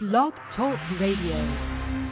Blog Talk Radio.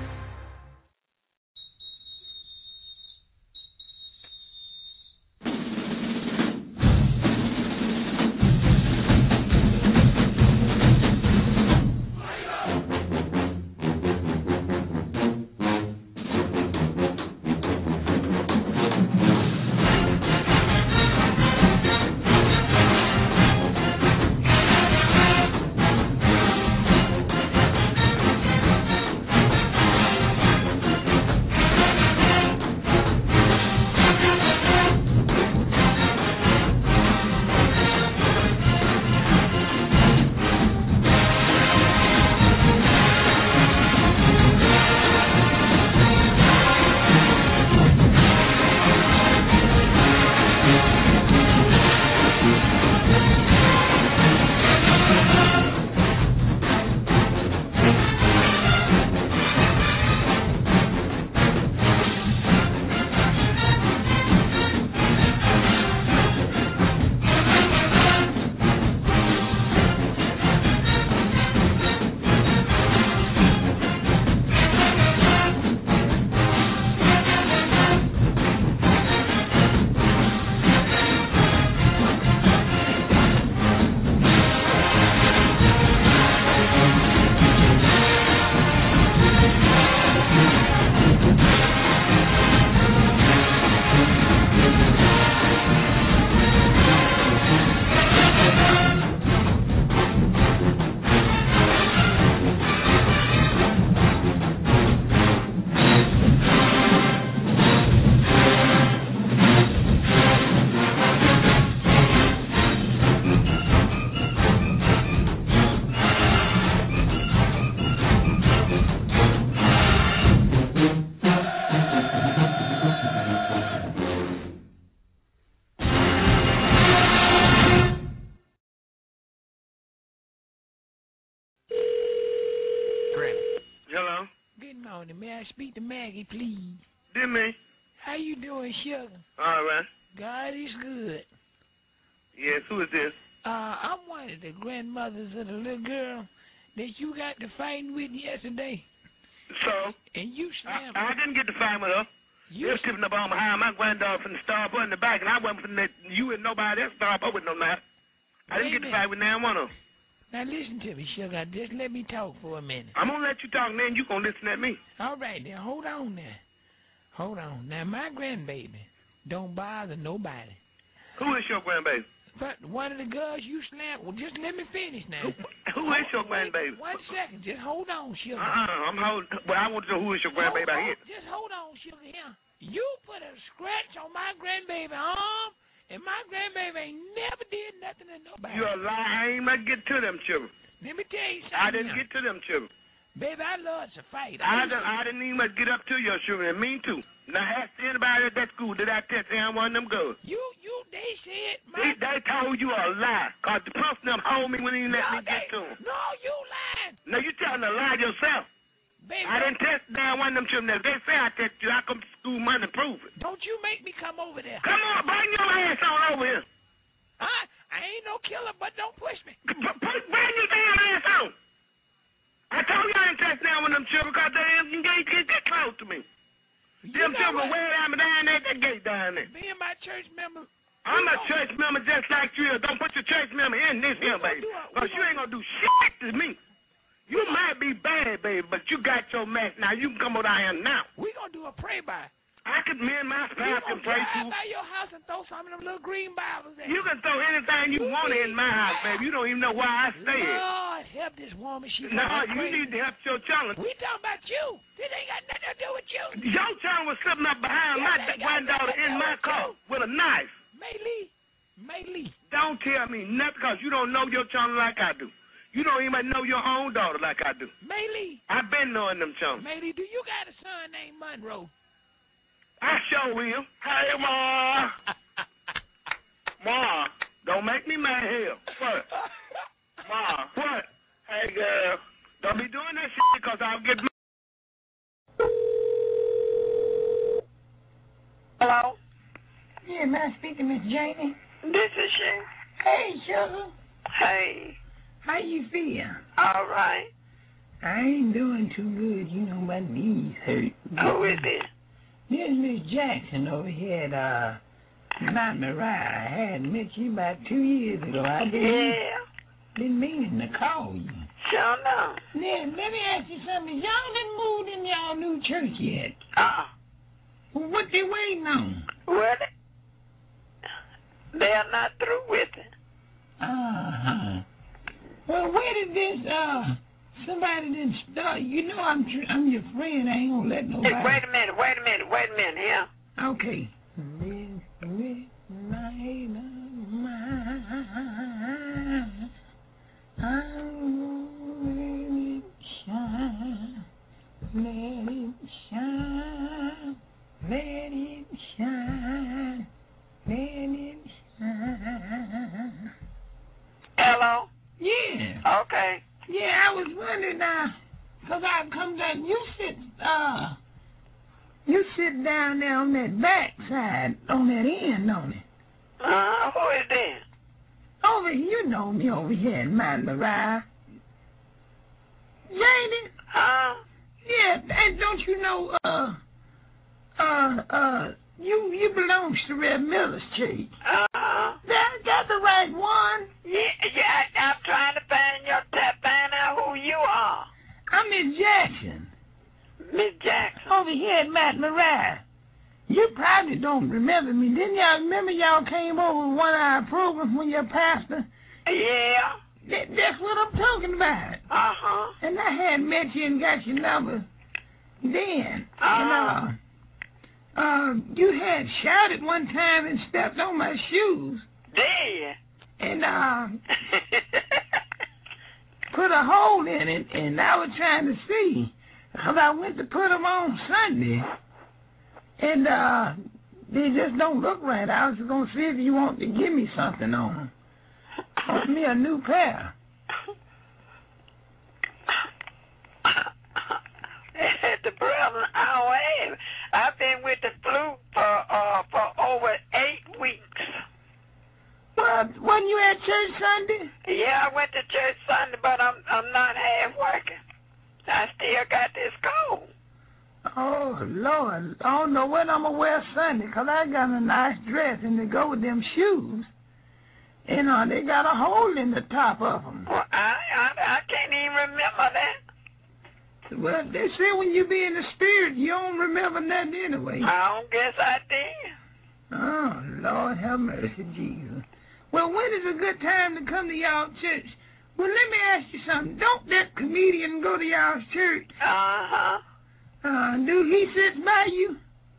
May I speak to Maggie, please? Did me? How you doing, sugar? All right. God is good. Yes, who is this? I'm one of the grandmothers of the little girl that you got to fighting with yesterday. So? And you slammed I didn't get to fight with her. You was tipping up on behind my granddaughter from the start in the back, and I wasn't from that. You and nobody else start up with no knife. I didn't get to fight with now one of them. Now listen to me, sugar. Just let me talk for a minute. I'm gonna let you talk, and then you gonna listen at me. All right, now hold on now. Hold on. Now my grandbaby don't bother nobody. Who is your grandbaby? But one of the girls you slammed. Well, just let me finish now. Who is your grandbaby? 1 second. Just hold on, sugar. I'm holding. Well, I want to know who is your grandbaby out here. Just hold on, sugar. Here. You put a scratch on my grandbaby arm. And my grandbaby ain't never did nothing to nobody. You're a lie. I ain't gonna get to them children. Let me tell you something. I didn't get to them children. Baby, I love to fight. I didn't even get up to your children. And mean to. Now ask anybody at that school. Did I tell them one of them girls? They said. They told you a lie. Cause the person them hold me when he let me get to them. No, you lied. No, you telling a lie yourself. Baby, I didn't test down one of them children. If they say I test you, I come to school Monday to prove it. Don't you make me come over there. Come on, bring your ass on over here. I ain't no killer, but don't push me. Bring your damn ass on. I told you I didn't test down one of them children because they get close to me. Them children way down at that gate down there. Being my church member. I'm a church member just like you. Don't put your church member in this here, baby. Because you ain't going to do shit to me. You might be bad, baby, but you got your match. Now, you can come over here now. We going to do a pray-by. Me and my spouse can pray too. You by your house and throw some of them little green Bibles there. You can throw anything you want in my house, baby. You don't even know why I stay here. Lord, help this woman. No, you need to help your children. We talking about you. This ain't got nothing to do with you. Your child was sitting up behind my granddaughter in my car with a knife. Maylee. Don't tell me nothing because you don't know your children like I do. You don't even know your own daughter like I do. Maylee. I've been knowing them children. Maylee, do you got a son named Monroe? I sure will. Hey, Ma. Ma, don't make me mad here. What? Ma, what? Hey, girl. Don't be doing that shit because I'll get mad. Hello? Yeah, may I speak to Miss Janie? This is she. Hey, sugar. Hey. How you feel? All right. I ain't doing too good. You know, my knees hurt. Who is it? This Miss Jackson over here at Mount Moriah. I had met you about 2 years ago. I been meaning to call you. Sure no. Now, let me ask you something. Y'all done moved in y'all new church yet? What they waiting on? Well, they're not through with it. Uh-huh. Well, where did this, somebody didn't start? You know I'm your friend. I ain't gonna let nobody. Hey, wait a minute, here. Okay. Let it shine, let it shine, let it shine. Hello? Yeah. Okay. Yeah, I was wondering because I've come down. You sit down there on that back side, on that end, don't it? Who is that? Over here, you know me over here in Mount Moriah. Janie? Yeah, and don't you know, you belongs to Red Miller's church. That's the right one. Yeah, I'm trying to find out who you are. I'm Miss Jackson. Miss Jackson. Over here at Mount Moriah. You probably don't remember me. Didn't y'all remember y'all came over to one of our programs when your pastor? Yeah. That's what I'm talking about. And I had met you and got your number then. And you had shouted one time and stepped on my shoes. Did? And put a hole in it, and I was trying to see. Because I went to put them on Sunday, and they just don't look right. I was going to see if you want to give me something on them. Want me a new pair. The brother, I've been with the flu for over 8 weeks. Well, wasn't you at church Sunday? Yeah, I went to church Sunday, but I'm not half working. I still got this cold. Oh, Lord. I don't know what I'm going to wear Sunday, because I got a nice dress and they go with them shoes. You know, they got a hole in the top of them. Well, I can't even remember that. Well, they say when you be in the spirit, you don't remember nothing anyway. I don't guess I did. Oh, Lord have mercy, Jesus. Well, when is a good time to come to y'all church? Well, let me ask you something. Don't that comedian go to y'all's church? Do he sit by you?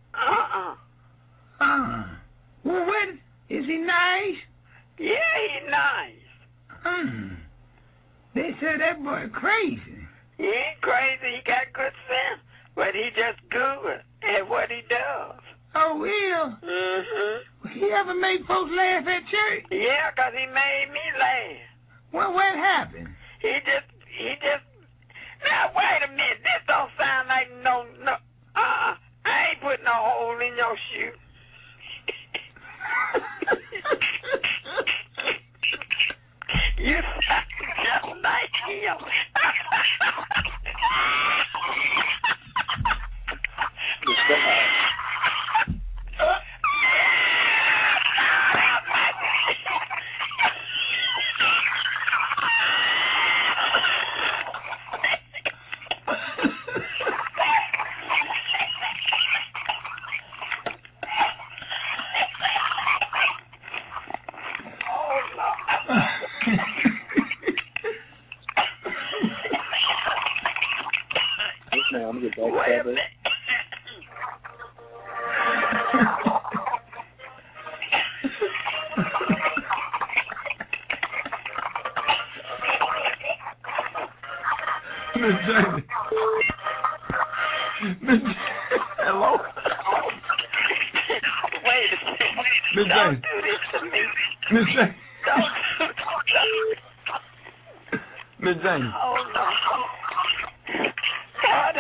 Well, what? Is he nice? Yeah, he's nice. They say that boy crazy. He ain't crazy. He got good sense, but he just good at what he does. Oh, will? He ever make folks laugh at church? Yeah, 'cause he made me laugh. Well, what happened? He just. Now, wait a minute. This don't sound like no. I ain't putting no hole in your shoe. You sound just like him. Hello? Wait a second. Miss Don't Jane. do this to me. Miss Jane. Don't. Miss Jane. Oh, no. God,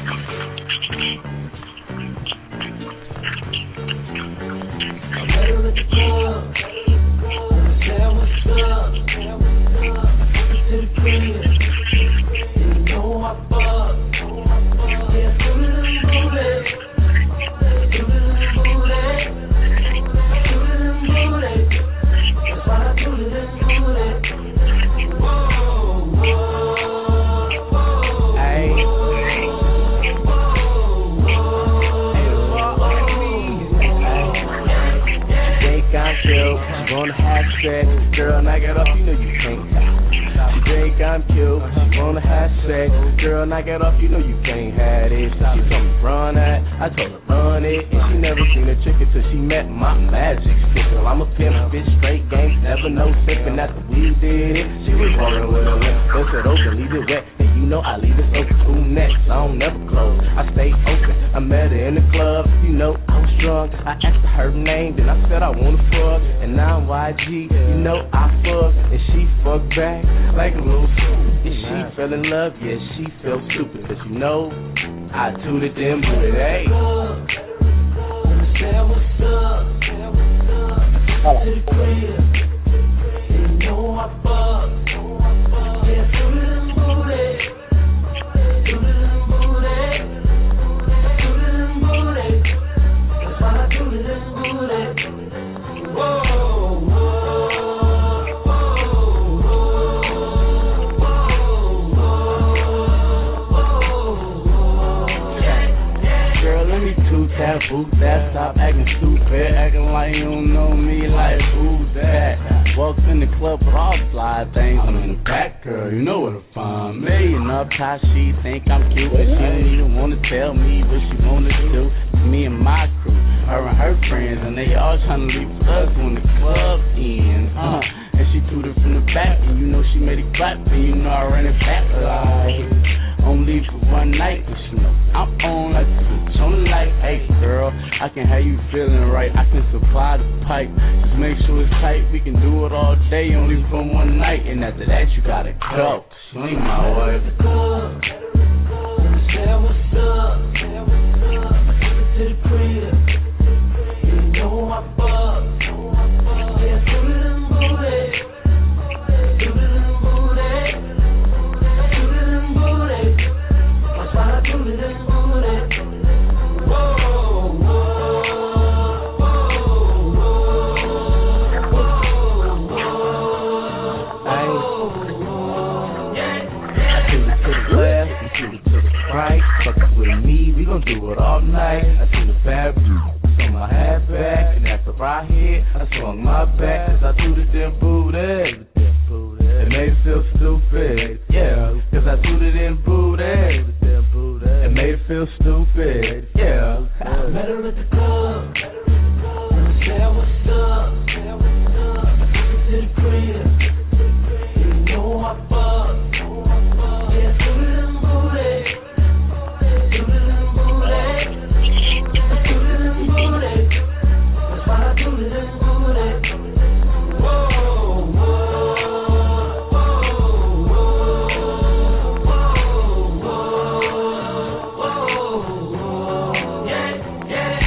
The Girl, knock it off, you know you can't. She think I'm cute, she wanna have sex. Girl, knock it off, you know you can't have it. She told me run that, I told her run it. And she never seen a trick until she met my magic stick. Girl, I'm a pimp, bitch, straight gang, never no sipping after we did it. She was rolling with her lip, they said open, leave it wet. And you know I leave it open, who next? I don't never close, I stay open. I met her in the club, you know I was drunk. I asked her name, then I said I wanna fuck. And now I'm YG, you know I fuck. And she fucked back like a little fool. And she fell in love, yeah, she felt stupid. Cause you know, I tooted them booted, hey. Say what's up, to the crib. You know I fuck. Yeah, tooted them booty. Tooted them booty. Tooted them booty. That's why I tooted them booty. Whoa. Taboo that, stop acting stupid, acting like you don't know me, like who's that? Walks in the club with all the fly things, I'm in the back, girl, you know where to find me. And up high, she think I'm cute, but she don't even wanna tell me what she wanna do. It's me and my crew, her and her friends, and they all tryna leave us when the club ends, and she tooted from the back, and you know she made it clap, and you know I ran it back like only for one night, but you know I'm on like the switch on the light. Hey girl, I can have you feeling right. I can supply the pipe. Just make sure it's tight. We can do it all day, only for one night. And after that, you gotta go. She ain't my wife. Say what's up. To the crib. You know I fuck. Yeah, do them booty. Do them booty. Do them booty. That's why I do them booty. Whoa, whoa, whoa, whoa. I toot it to the left, I toot it to the right. Fuck with me, we gon' do it all night. I see the bad blue, swung my hat back, and after I hit, I swung my back, cause I tooted them booty. It made it feel stupid, yeah, cause I tooted in booty. It made it feel stupid, yeah. I met her at the club, said what's up, to the crib. You know I fuck, yeah, tooted them booty. Tooted them booty. Tooted them booty. That's why I tooted them booty. Whoa, whoa, whoa, whoa, whoa, yeah, yeah.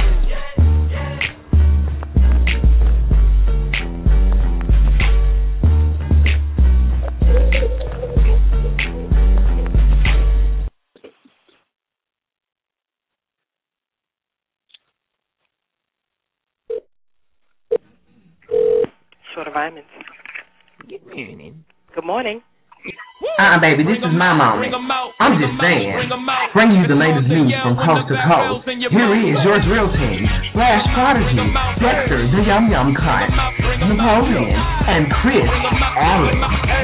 Short of Vitamins. Good morning. Good morning. Baby, this is my moment. I'm just saying, bring you the latest news from coast to coast. Here is yours real team, Flash Prodigy, Dexter, the Yum Yum Cut, Napoleon, and Chris Allen.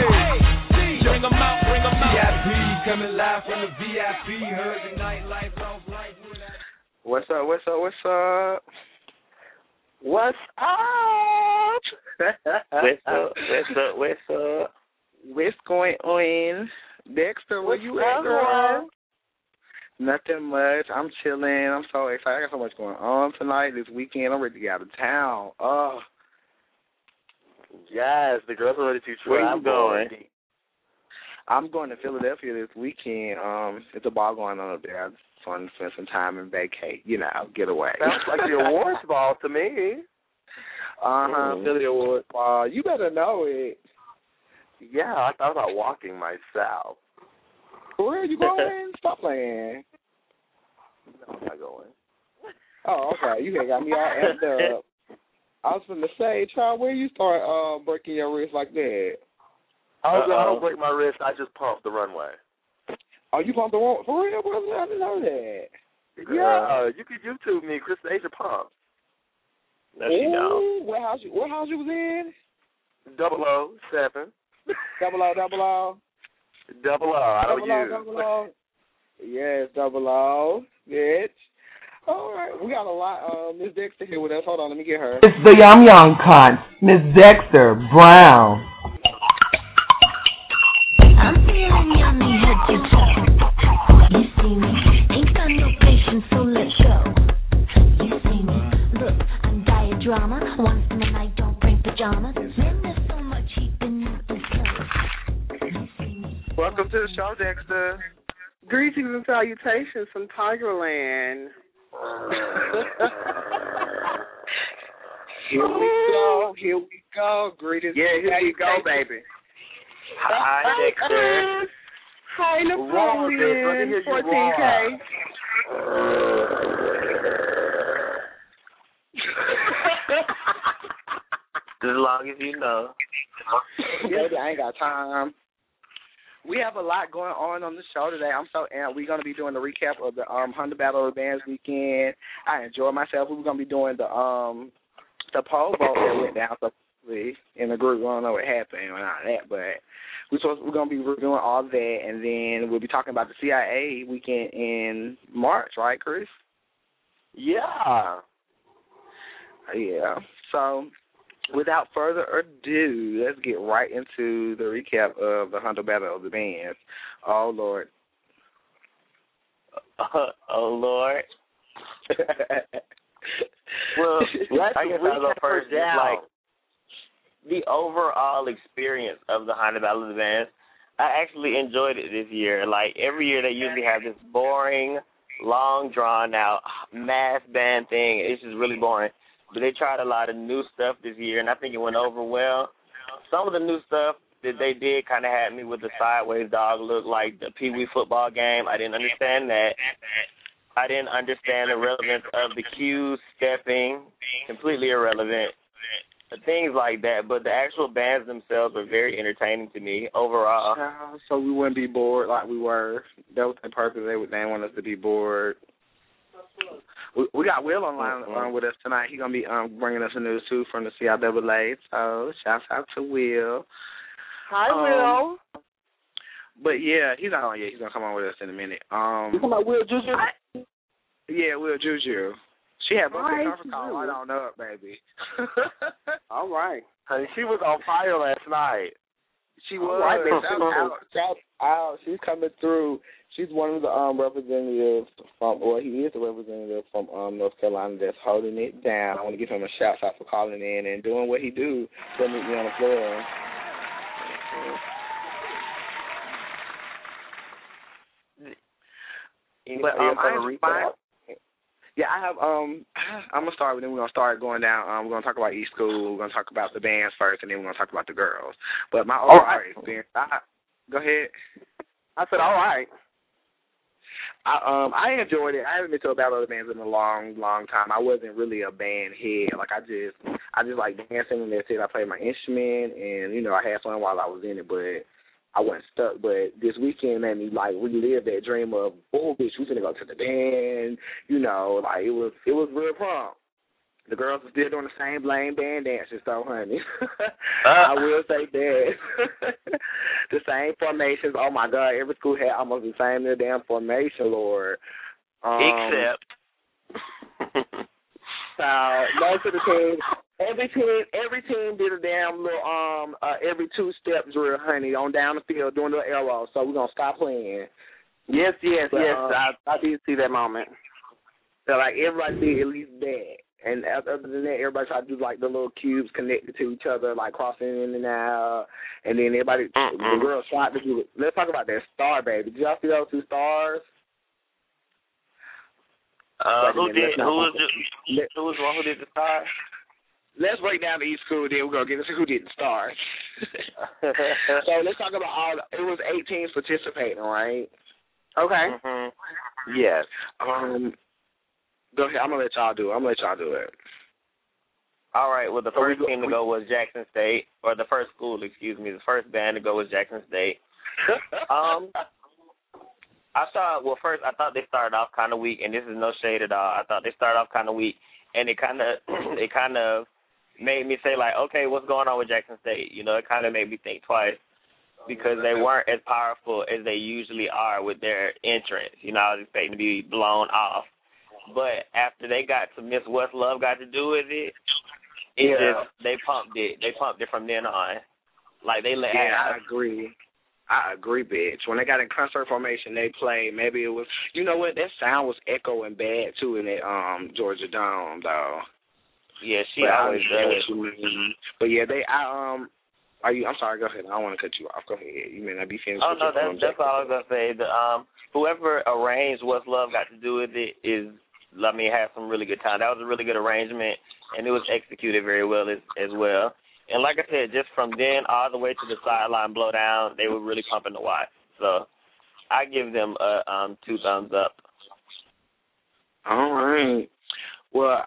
VIP coming live from the VIP, heard the nightlife, lost life. What's up? What's up? What's up? What's up? What's up? What's up? What's up? What's going on? Dexter, where you at, girl? Nothing much. I'm chilling. I'm so excited. I got so much going on tonight, this weekend. I'm ready to get out of town. Oh. Yes, the girls are ready to try. Where you going? I'm going to Philadelphia this weekend. It's a ball going on up there. I just want to spend some time and vacate, get away. Sounds like the awards ball to me. Philly Awards. You better know it. Yeah, I thought about walking myself. Where are you going? Stop playing. No, I'm not going. Oh, okay. You got me all amped up. I was going to say, child, where you start breaking your wrist like that? I don't break my wrist. I just pump the runway. Oh, you pump the runway? For real? I didn't know that. Yeah, you could YouTube me, Chris Asia Pump. No, she don't. What house you was in? 007. 000. 00. I don't use. Yes, 00. Bitch. All right, we got a lot. Miss Dexter here with us. Hold on, let me get her. It's the Yum Yum Cunt, Miss Dexter Brown. I'm feeling yummy head to toe. You see me, ain't got no patience, so let's go. You see me, look, I'm diadrama. Once in the night, don't bring pajamas. Man, there's so much heat beneath this clothes. Welcome to the show, Dexter. Greetings and salutations from Tigerland. Here we go. Greetings. Yeah, here we go, baby. Hi, Dexter. Hi, Napoleon. 14K. As long as you know. Baby, I ain't got time. We have a lot going on the show today. I'm so amped. We're going to be doing the recap of the Honda Battle of the Bands weekend. I enjoyed myself. We're going to be doing the pole vote that went down in the group. I don't know what happened or not that, but we're going to be reviewing all that, and then we'll be talking about the CIA weekend in March, right, Chris? Yeah. Yeah. So, without further ado, let's get right into the recap of the Honda Battle of the Bands. Oh, Lord. Oh, Lord. Well, I guess I'll go first. Like, the overall experience of the Honda Battle of the Bands, I actually enjoyed it this year. Like, every year they usually have this boring, long, drawn-out mass band thing. It's just really boring. But they tried a lot of new stuff this year, and I think it went over well. Some of the new stuff that they did kind of had me with the sideways dog look, like the Pee Wee football game. I didn't understand that. I didn't understand the relevance of the cues stepping, completely irrelevant, things like that. But the actual bands themselves were very entertaining to me overall. So we wouldn't be bored like we were. That was the purpose. They didn't want us to be bored. We got Will online with us tonight. He's going to be bringing us the news, too, from the CIAA. So, shouts out to Will. Hi, Will. But, yeah, he's not on yet. He's going to come on with us in a minute. You talking about Will Juju? Yeah, Will Juju. She had both the conference call right on up, baby. All right. Honey, she was on fire last night. She was. Right, shout out. She's coming through. She's one of the representatives from, well, he is a representative from North Carolina that's holding it down. I want to give him a shout out for calling in and doing what he do to meet me on the floor. I have. I'm gonna start with them. We're gonna start going down. We're gonna talk about each school. We're gonna talk about the bands first, and then we're gonna talk about the girls. But my overall experience. Go ahead. I said, all right. I enjoyed it. I haven't been to a battle of the bands in a long, long time. I wasn't really a band head. Like I just like dancing, and that's it. I played my instrument, and I had fun while I was in it, but I wasn't stuck. But this weekend made me like relive that dream of, oh bitch, we finna go to the band. Like it was real prom. The girls are still doing the same lame band dances, so honey. I will say that. The same formations. Oh my God, every school had almost the same damn formation, Lord. Except. Most of the teams, every team did a damn little every 2-step drill, honey, on down the field doing the arrow. So we're gonna stop playing. Yes. I did see that moment. So like everybody did at least that. And other than that, everybody tried to do like the little cubes connected to each other, like crossing in and out. And then everybody, the girls tried to do it. Let's talk about that star, baby. Did y'all see those 2 stars? Who was the one who did the star? let's break down the East School, then we're going to get into who didn't start. So let's talk about it was 8 teams participating, right? Okay. Mm-hmm. Yes. Go ahead. I'm going to let y'all do it. All right. Well, the first team to go was Jackson State, or the first school, excuse me. The first band to go was Jackson State. I thought they started off kind of weak, and this is no shade at all. I thought they started off kind of weak, and it kind of made me say, like, okay, what's going on with Jackson State? You know, it kind of made me think twice because they weren't as powerful as they usually are with their entrance. You know, I was expecting to be blown off. But after they got to Miss What's Love got to do with it, they pumped it. They pumped it from then on. Like, they let I agree. Bitch. When they got in concert formation, they played. Maybe it was, you know what? That sound was echoing bad too in that Georgia Dome, though. Yeah, she always does. But yeah, I'm sorry. Go ahead. I don't want to cut you off. Go ahead. You may not be finished. Oh no, that's all I was gonna say. Whoever arranged What's Love Got to Do with it had some really good time. That was a really good arrangement, and it was executed very well as well. And like I said, just from then all the way to the sideline blowdown, they were really pumping the watch. So I give them 2 thumbs up. All right. Well,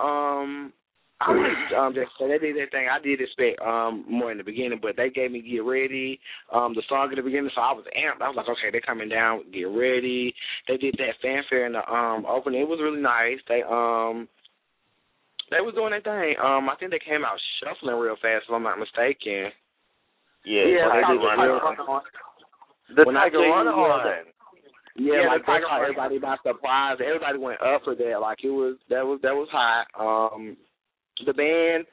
they did that thing. I did expect more in the beginning, but they gave me Get Ready, the song in the beginning, so I was amped. I was like, okay, they're coming down, Get Ready. They did that fanfare in the opening. It was really nice. They was doing their thing. I think they came out shuffling real fast, if I'm not mistaken. Yeah, the Tiger Run on. Yeah, like they caught everybody by surprise. Everybody went up for that. Like that was hot. The band,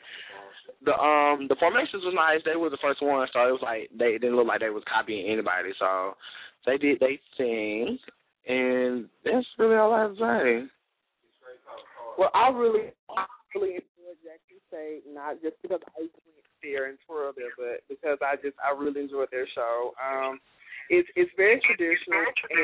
the formations was nice. They were the first one, so it was like they didn't look like they was copying anybody. So they sing, and that's really all I have to say. Well, I really enjoyed Jackson State, not just because I went there and twirled there, but because I really enjoyed their show. It's very traditional,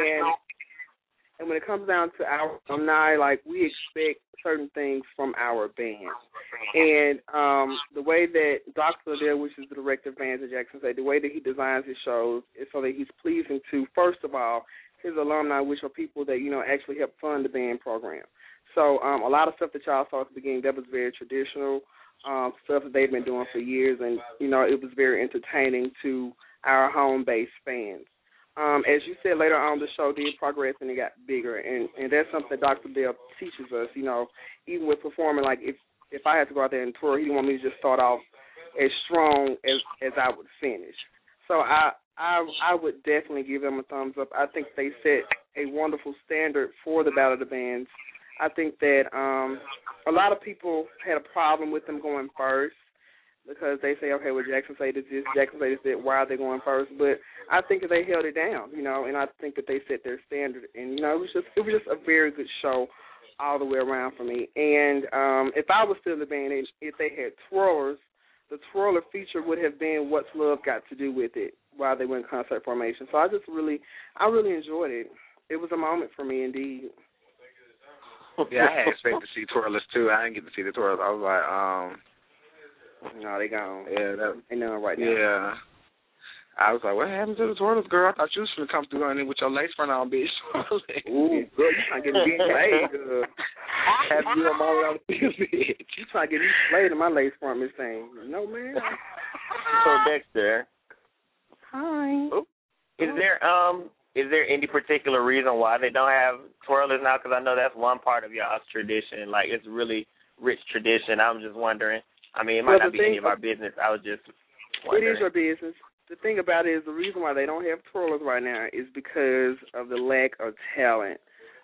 and when it comes down to our alumni, like, we expect certain things from our band. And the way that Dr. Liddell, which is the director of bands at Jackson State, the way that he designs his shows is so that he's pleasing to, first of all, his alumni, which are people that, you know, actually help fund the band program. So a lot of stuff that y'all saw at the beginning, that was very traditional, stuff that they've been doing for years, and, you know, it was very entertaining to our home-based fans. As you said, later on, the show did progress and it got bigger, and that's something Dr. Dale teaches us, you know, even with performing. Like, if I had to go out there and tour, he didn't want me to just start off as strong as I would finish. So I would definitely give them a thumbs up. I think they set a wonderful standard for the Battle of the Bands. I think that a lot of people had a problem with them going first, because they say, okay, well, Jackson State is this, Jackson State is that, why are they going first? But I think that they held it down, you know, and I think that they set their standard. And, you know, it was just a very good show all the way around for me. And if I was still in the band, and if they had twirlers, the twirler feature would have been What's Love Got to Do with it while they were in concert formation. So I really enjoyed it. It was a moment for me, indeed. Yeah, I had expected to see twirlers, too. I didn't get to see the twirlers. I was like, no, they gone. Yeah, they know right now. Yeah. I was like, what happened to the twirlers, girl? I thought you was going to come through on it with your lace front on, bitch. Ooh, girl, you trying to get me laid, girl. Have you a moment on the bitch. You trying to get me laid in my lace front, Miss Thing. No, man. So, Dexter. Hi. Is there any particular reason why they don't have twirlers now? Because I know that's one part of y'all's tradition. Like, it's really rich tradition. I'm just wondering. I mean, it might not be any of our business. I was just wondering. It is your business. The thing about it is the reason why they don't have twirlers right now is because of the lack of talent.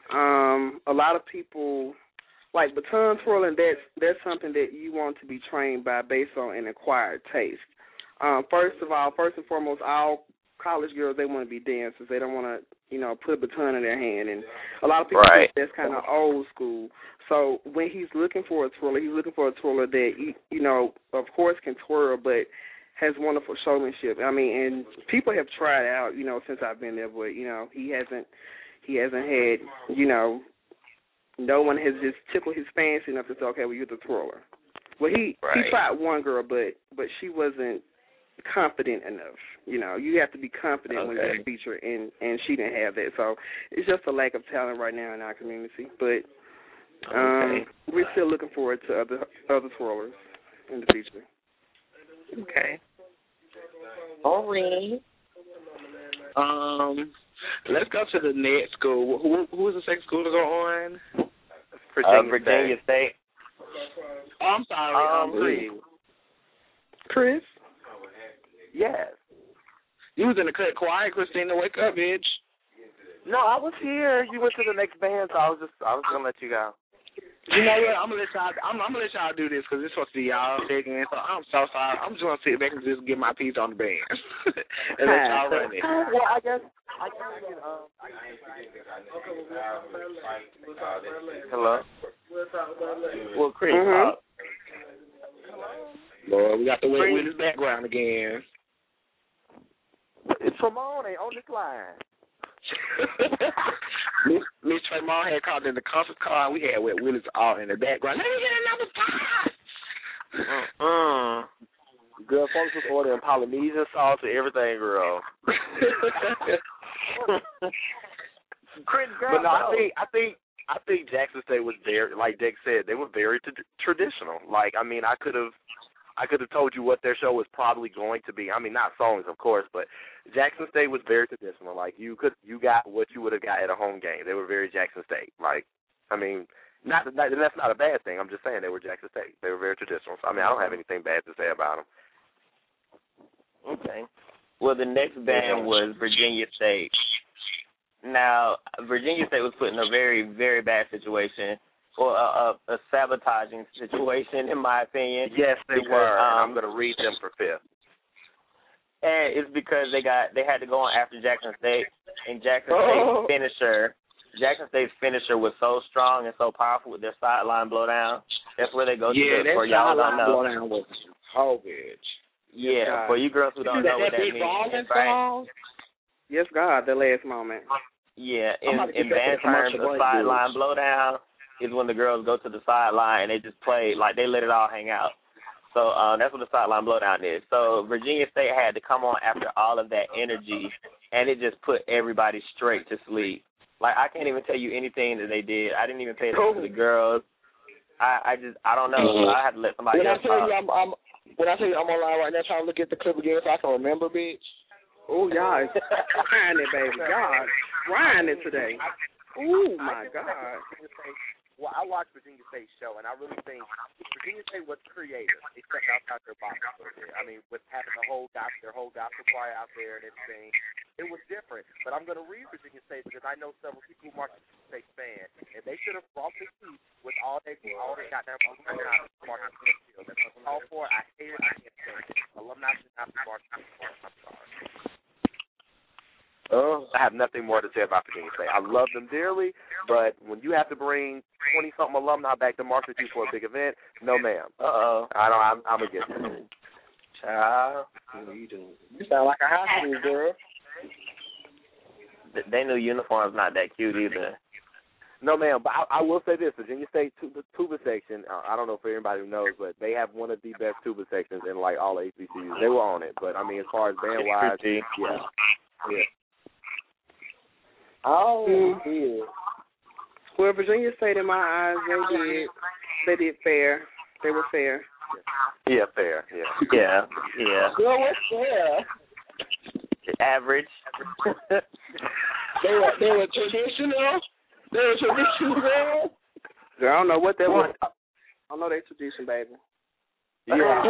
A lot of people, like baton twirling, that's something that you want to be trained by based on an acquired taste. First and foremost, all college girls, they want to be dancers. They don't want to, you know, put a baton in their hand. And a lot of people think that's kind of old school. So when he's looking for a twirler, he's looking for a twirler that, you know, of course can twirl, but has wonderful showmanship. I mean, and people have tried out, you know, since I've been there, but, you know, he hasn't had, you know, no one has just tickled his fancy enough to say, okay, well, you're the twirler. Well, he tried one girl, but she wasn't confident enough. You know, you have to be confident when you're a feature, and she didn't have that. So it's just a lack of talent right now in our community. But we're still looking forward to other twirlers in the future. Okay. All right. Let's go to the next school. Who is the second school to go on? Virginia State. Oh, I'm sorry. Chris? Yes. You was in the cut quiet, Christina. Wake up, bitch. No, I was here. You went to the next band, so I was gonna let you go. You know what? I'm gonna let y'all do this because it's supposed to be y'all segment. So I'm so sorry. I'm just gonna sit back and just get my piece on the band and let y'all run it. Well, I guess. Hello. Well, Chris. Lord, we got the wet witness background again. It's Tremont on this line. Miss Tremont had called in the conference call, and we had Wet Willis all in the background. Let me get another spot. Girl, folks was ordering Polynesian sauce and everything, girl. But no, I think Jackson State was very, like Dick said, they were very traditional. Like, I mean, I could have told you what their show was probably going to be. I mean, not songs, of course, but Jackson State was very traditional. Like, you got what you would have got at a home game. They were very Jackson State. Like, I mean, that's not a bad thing. I'm just saying they were Jackson State. They were very traditional. So, I mean, I don't have anything bad to say about them. Okay. Well, the next band was Virginia State. Now, Virginia State was put in a very, very bad situation, or a sabotaging situation, in my opinion. Yes, they were. I'm going to read them for fifth. And it's because they had to go on after Jackson State, and Jackson State's finisher was so strong and so powerful with their sideline blowdown. That's where they go to for y'all don't know. Blowdown was garbage. Yeah, for you girls who don't know what that means, right? Yes, God, the last moment. Yeah, in band terms, a sideline blowdown is when the girls go to the sideline and they just play, like they let it all hang out. So that's what the sideline blowdown is. So Virginia State had to come on after all of that energy, and it just put everybody straight to sleep. Like, I can't even tell you anything that they did. I didn't even pay attention to the girls. I don't know. I had to let somebody else talk. When I tell you I'm online right now trying to look at the clip again so I can remember, bitch. Oh, y'all is trying it, baby. Y'all trying it today. Oh, my God. Well, I watched Virginia State's show, and I really think Virginia State was creative. They stepped outside their box a little bit. I mean, with having their whole gospel choir out there and everything, it was different. But I'm going to read Virginia State because I know several people who are Virginia State fans, and they should have brought the heat with all they got there on the Martin Field. That's what it's called for. I hate it. I can't stand it. Alumni should not be Martin Field. I'm sorry. I have nothing more to say about Virginia State. I love them dearly, but when you have to bring 20-something alumni back to Marshall Street for a big event, no, ma'am. I'm against it. Child, what are you doing? You sound like a high school girl. They new uniform's not that cute either. No, ma'am, but I will say this. Virginia State tuba section, I don't know for anybody who knows, but they have one of the best tuba sections in, like, all HBCUs. They were on it, but, I mean, as far as band-wise, yeah. Oh, yeah. Well, Virginia State, in my eyes, they did fair. They were fair. Yeah, fair. Yeah. Girl, what's fair? Average. They were traditional. They were traditional, girl. Girl, I don't know what they want. I know they tradition, baby. Yeah.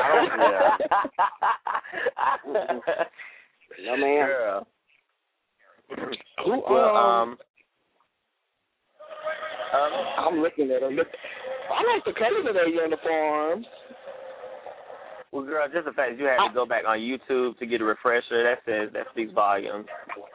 No, man. Girl. I'm looking at them. I like the colors of their uniforms. Well, girl, just the fact that you had to go back on YouTube to get a refresher, that speaks volumes.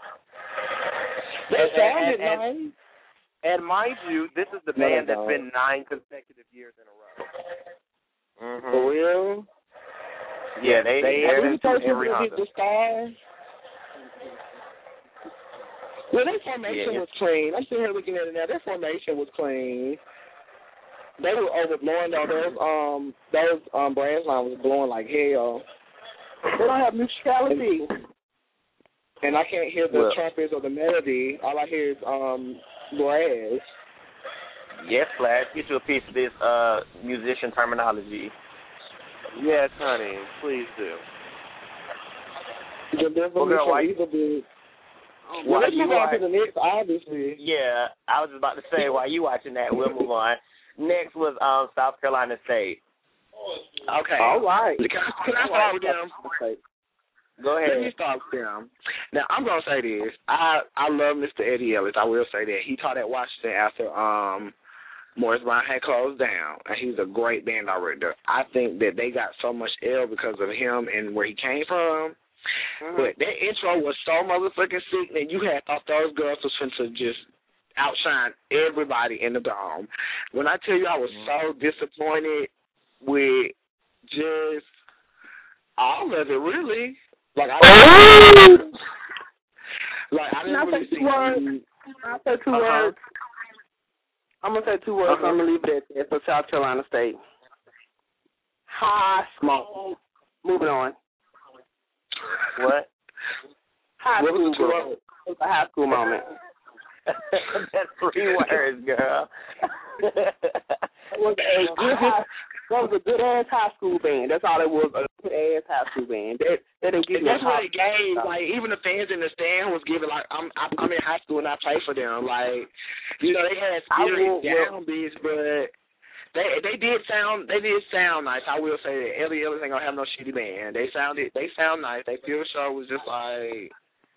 They sounded nice. And mind you, this is the band that's been 9 consecutive years in a row. Mm-hmm. For real? Yeah, they're the stars. Well, their formation was clean. I'm sitting here looking at it now. Their formation was clean. They were overblowing though. Those brass lines was blowing like hell. They don't have musicality. And I can't hear the trumpets or the melody. All I hear is brass. Yes, Flash. Get you a piece of this musician terminology. Yes, honey. Please do. Well, let's move on to the next, obviously. Yeah, I was about to say, while you watching that, we'll move on. Next was South Carolina State. Okay. All right. Can I start with them? Go ahead. Let me start with them. Now, I'm going to say this. I love Mr. Eddie Ellis. I will say that. He taught at Washington after Morris Brown had closed down, and he's a great band director. I think that they got so much L because of him and where he came from. But that intro was so motherfucking sick that you had thought those girls was finna just outshine everybody in the dome. When I tell you I was so disappointed with just all of it, really. Like I didn't really see words. I'll say two words. I'm gonna say two words. I'm gonna leave it at that for South Carolina State. High smoke. Moving on. What? High school, girl. It was a high school moment. That's 3 words, girl. It was a good ass high school band. That's all it was. A good ass high school band. They didn't give me that's what they gave. Like even the fans in the stand was giving like I'm in high school and I play for them. Like they had spirit downbeats, but they did sound nice. I will say that Ellie Ellis ain't gonna have no shitty band. They sound nice. They feel the show was just like.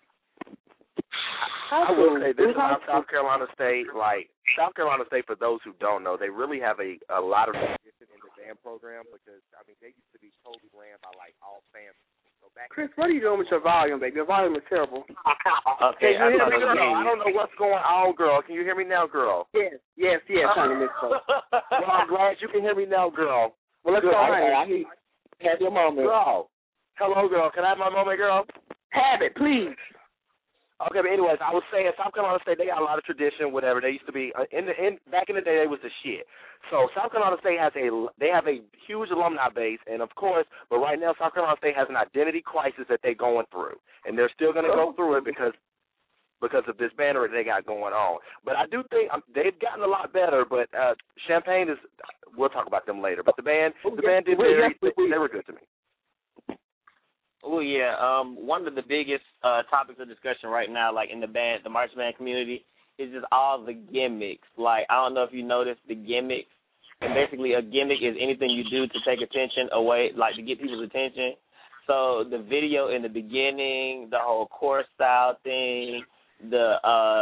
I will say this about South Carolina State. Like South Carolina State, for those who don't know, they really have a lot of tradition in the band program because they used to be totally ran by like all fans. So Chris, what are you doing with your volume, baby? Your volume is terrible. Okay, I don't know what's going on, girl. Can you hear me now, girl? Yes, honey, Miss Cole. Well, I'm glad you can hear me now, girl. Well, let's go, honey. Have your moment. Girl. Hello, girl. Can I have my moment, girl? Have it, please. Okay, but anyways, I was saying South Carolina State, they got a lot of tradition, whatever. They used to be back in the day, they was the shit. So South Carolina State have a huge alumni base, and of course, but right now South Carolina State has an identity crisis that they're going through, and they're still going to go through it because of this banner that they got going on. But I do think they've gotten a lot better. But Champaign is, we'll talk about them later. But the band did they were good to me. Oh, yeah. One of the biggest topics of discussion right now, like in the marching band community, is just all the gimmicks. Like, I don't know if you noticed the gimmicks. And basically a gimmick is anything you do to take attention away, like to get people's attention. So the video in the beginning, the whole chorus style thing, the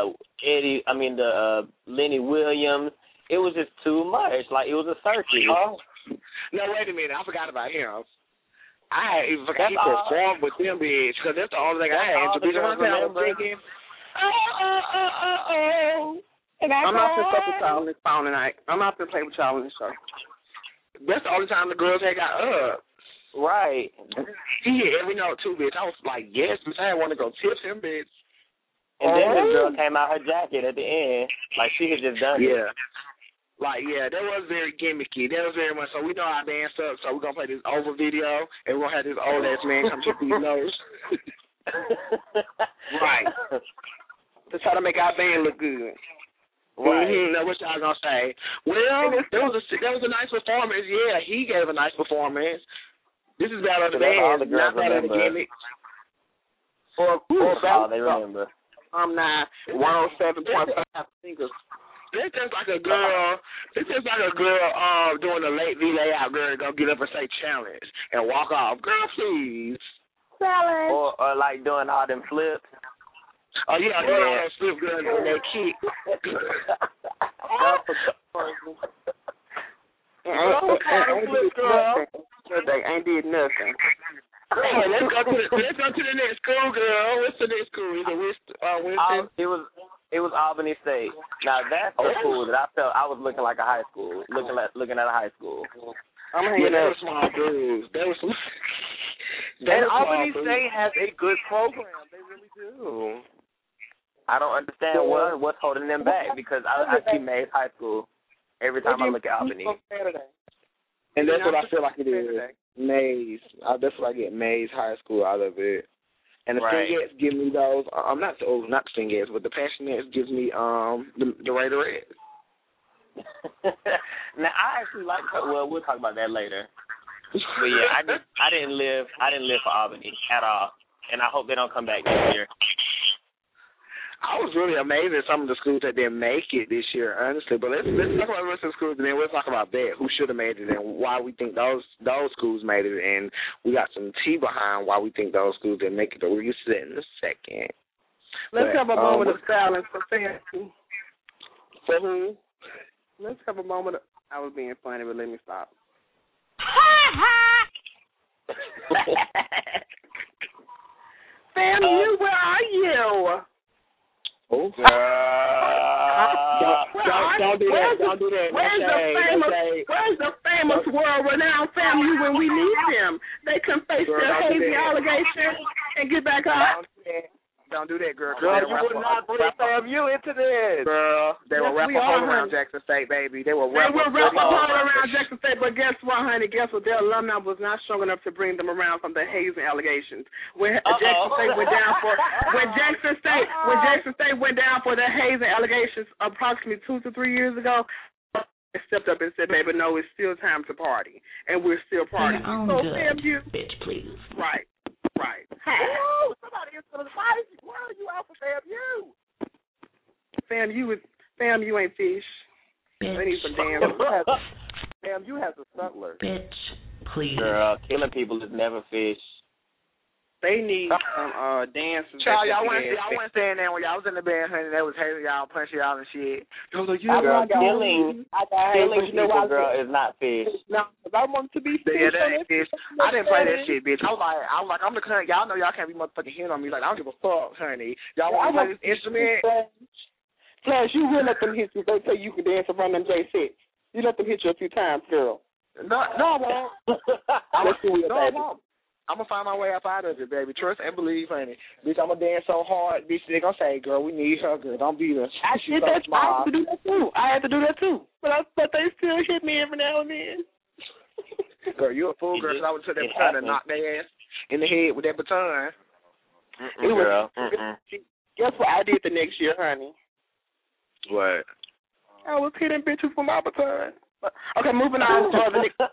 Lenny Williams, it was just too much. Like, it was a circus. Oh. No, wait a minute. I forgot about him. I even forgot he performed with them, bitch, because that's the only thing I had. To be honest, I was thinking, I'm not going to play with y'all on this phone tonight. I'm not going to play with y'all on this show. That's the only time the girls had got up. Right. He hit every note, too, bitch. I was like, yes, bitch, I want to go tip him, bitch. And then this girl came out her jacket at the end, like she had just done it. Yeah. Like, yeah, that was very gimmicky. That was very much, so we know our band sucks, so we're going to play this over video, and we're going to have this old-ass man come to these notes. Right. To try to make our band look good. Right. Mm-hmm. Now, what y'all going to say? Well, that was a nice performance. Yeah, he gave a nice performance. This is Battle of the Bands, not Battle of the Gimmicks. Or Battle, they remember. I'm not 107.5 fingers. It's just like a girl doing a late V layout, girl, gonna get up and say challenge and walk off. Girl, please. Challenge. Or like doing all them flips. Oh, yeah, doing all those flips, girl, and they kick. They ain't did nothing. Hey, let's go to the next school, girl. What's the next school? Is it Winston? It was Albany State. Now that's the school that I felt I was looking like a high school, looking at a high school. They were small dudes. And Albany State has a good program. They really do. I don't understand what's holding them back because I see Mays High School. every time I look at Albany. And that's what I feel like it is. Mays. That's what I get. Mays High School out of it. And the Stingettes give me those. Not the Stingettes, but the Passionettes gives me the Raiderettes. Now I actually like. Well, we'll talk about that later. But yeah, I didn't live for Albany at all, and I hope they don't come back this year. I was really amazed at some of the schools that didn't make it this year, honestly. But let's talk about the rest of the schools, and then we'll talk about that, who should have made it, and why we think those schools made it, and we got some tea behind why we think those schools didn't make it. But we'll get to that in a second. Let's have a moment of silence for FAMU. For who? Let's have a moment of... I was being funny, but let me stop. FAMU, where are you? Oh, don't do that. Don't do that. Where's the famous world-renowned FAMU when we need them? They can face their hazy allegations and get back up. Don't do that, girl. Girl, you would not bring FAMU into this. Girl, they were rapping all around Jackson State, baby. They were rapping all around Jackson State, but guess what, honey? Guess what? Their alumni was not strong enough to bring them around from the hazing allegations. When Jackson State went down for the hazing allegations approximately 2 to 3 years ago, they stepped up and said, baby, no, it's still time to party, and we're still partying. So FAMU, bitch, please. Right. Ooh, somebody is going to fight you. Why are you out for FAMU? FAMU ain't fish. Bitch. They need some damn. FAMU has a sutler. Bitch, please. Girl, killing people is never fish. They need some dancers. Child, y'all wasn't saying that when y'all was in the band, honey. They was hating y'all, punching y'all and shit. Killing people, girl, is not fish. No, I want to be fish. Yeah, that ain't fish. I didn't play that shit, bitch. I was like, I'm the cunt. Y'all know y'all can't be motherfucking hitting on me. Like, I don't give a fuck, honey. Y'all want to play this instrument? Flash, you will let them hit you. They say you can dance around them J6. You let them hit you a few times, girl. No, I won't. I won't. I'm going to find my way up out of it, baby. Trust and believe, honey. Bitch, I'm going to dance so hard. Bitch, they're going to say, girl, we need her, girl. Don't beat her. I had to do that, too. But they still hit me every now and then. Girl, you a fool, girl, because I would have took that baton and knocked their ass in the head with that baton. Girl. Guess what I did the next year, honey? What? I was hitting bitches with my baton. Okay, moving on to the next.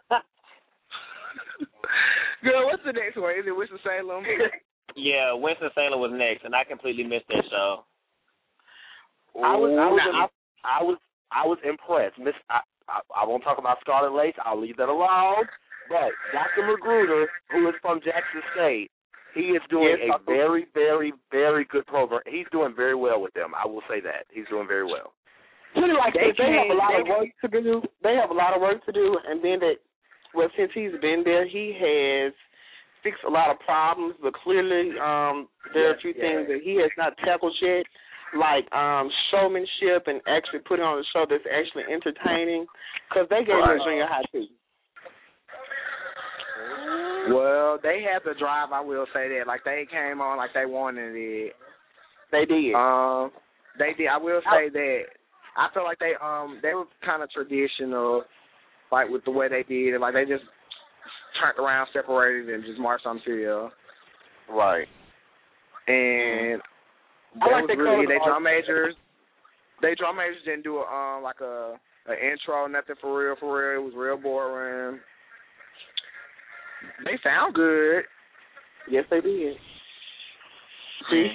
Girl, what's the next one? Is it Winston-Salem? Yeah, Winston-Salem was next, and I completely missed that show. I was impressed. I won't talk about Scarlet Lace. I'll leave that alone. But Dr. Magruder, who is from Jackson State, he is doing a very, very, very good program. He's doing very well with them. I will say that. He's doing very well. They have a lot of work to do. And then since he's been there, he has fixed a lot of problems, but clearly there are a few things that he has not tackled yet, like showmanship and actually putting on a show that's actually entertaining, because they gave him a junior high too. Well, they had the drive, I will say that. Like, they came on like they wanted it. They did. They did. I will say that. I feel like they were kind of traditional, like with the way they did it. Like, they just turned around, separated, and just marched on the field. Right. And that was really they drum majors. They drum majors didn't do an intro, nothing for real. It was real boring. They sound good. Yes, they did. See?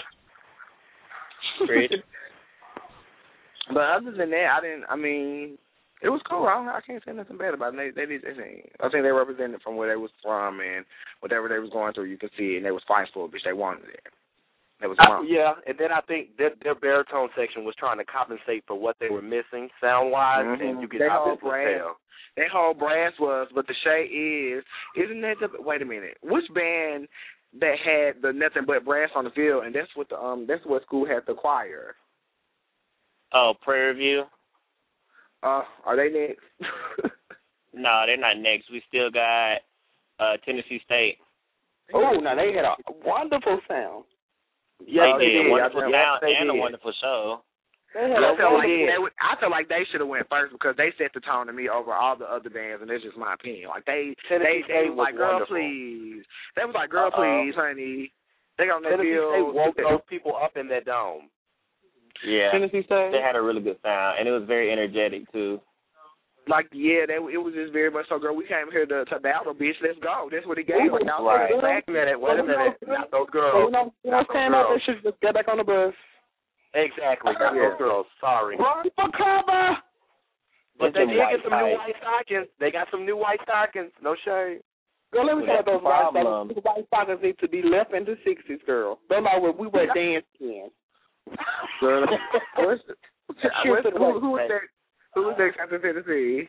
But other than that, it was cool. I can't say nothing bad about it. They did their thing. I think they represented from where they was from, and whatever they was going through, you could see it, and they was fighting for it, bitch. They wanted it. That was yeah, and then I think their baritone section was trying to compensate for what they were missing sound-wise, and you could obviously tell. That whole brass was, but the shade isn't that wait a minute, which band that had the nothing but brass on the field, and that's what school had the choir. Oh, Prairie View? Are they next? No, they're not next. We still got Tennessee State. Oh, now they had a wonderful sound. Yeah, they did. Wonderful sound and a wonderful show. I feel like they should have went first because they set the tone to me over all the other bands, and it's just my opinion. Like they was like, girl, please. They was like, girl, please, honey. They got on that field. They woke those people up in that dome. Yeah, Tennessee State. They had a really good sound, and it was very energetic too. Like, yeah, it was just very much so, girl, we came here to battle, bitch. Let's go. That's what he gave us. Right. Wait a minute. Not those girls. Not came out, they should just get back on the bus. Exactly. Not those girls. Sorry. Run for cover. But they did get some new white stockings. They got some new white stockings. No shade. Girl, let me tell you, those white stockings need to be left in the 60s, girl. They're like what we were dancing. Girl, who was that? Who was next after Tennessee?